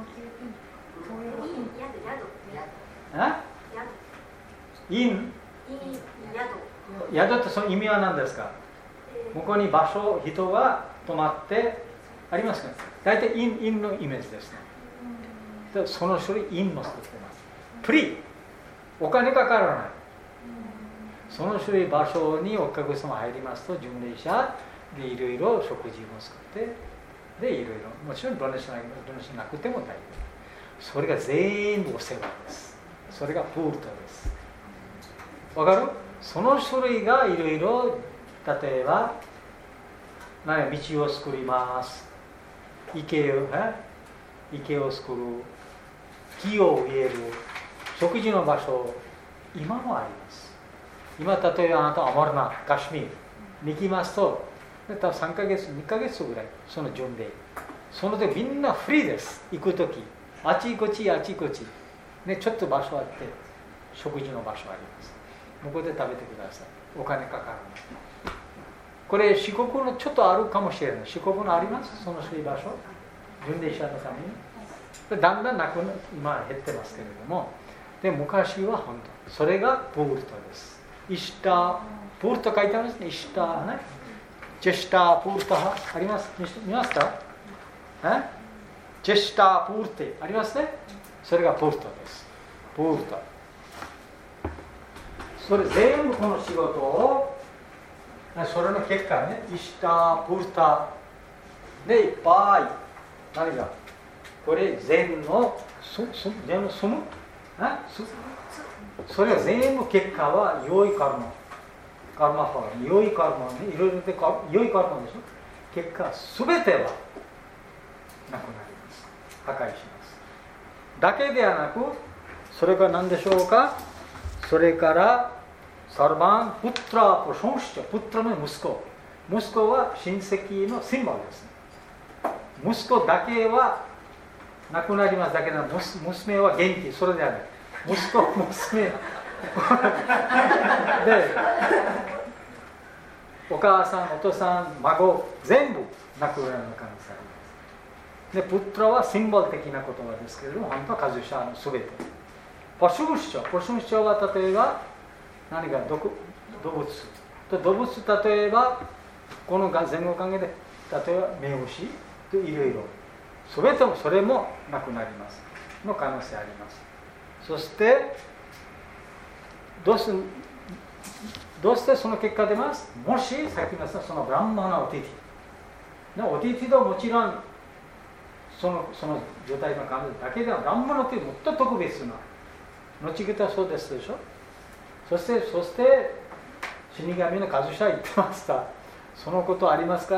あイン宿ってその意味は何ですか。向こうに場所、人が泊まってありますか。大体イン、インのイメージですね。でその種類インも作ってます。フリー、お金かからない。その種類場所にお客様入りますと、巡礼者でいろいろ食事も作って、でいろいろもちろんドネーションなくても大丈夫。それが全部お世話です。それがプールトです。わかる？その種類がいろいろ、例えば何道を作ります。池を池を作る、木を植える、食事の場所、今もあります。今例えばあなたアマルナ、カシミールに行きますと、多分さんかげつ、にかげつぐらいその巡礼、その時みんなフリーです。行く時あちこちあちこち、ね、ちょっと場所あって食事の場所あります。向こうで食べてください。お金かかる。これ四国のちょっとあるかもしれない。四国のあります。そのそういう場所、巡礼者のためにだんだんなく今減ってますけれども、で昔は本当それがプールトです。イシタープールト書いてありますね。イシターね、ジェシタープールトあります。見ますか？えジェシタープールテありますね。それがプールトです。プールト。それ全部この仕事を、それの結果ね、イシタープールタでいっぱい何がこれ全の全の住むそれは全部結果は良いカルマ、カルマファー、良いカルマね、いろいろで良いカルマでしょ。結果すべてはなくなります。破壊します。だけではなく、それが何でしょうか。それからサルバンプットラプションシチョ、プットラの息子、息子は親戚のシンボルです。息子だけは亡くなりますだけど、娘は元気、それではない。息子、娘でお母さん、お父さん、孫、全部亡くなる可能性あります。で、プットラはシンボル的な言葉ですけれども、本当はカズシャのすべて。ポシュムシチョ、ポシュムシチョは例えば何か動物と動物、例えばこの前後関係で、例えば目牛といろいろ、すべてもそれもなくなりますの可能性あります。そしてどうしてどうしてその結果出ます。もしさっき言いましたそのブランマナオティティオティティともちろんそのその状態の感じだけではブランマナオティティもっと特別な後々はそうですでしょ。そしてそして死神のカズシャ言ってました。そのことありますから、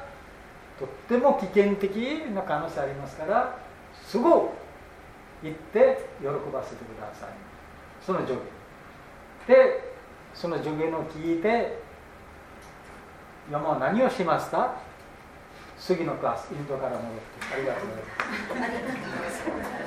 とっても危険的な可能性ありますから、すぐ行って喜ばせてください。その状況で、 その助言を聞いて、山は何をしますか？次のクラス、インドから戻って。ありがとうございます。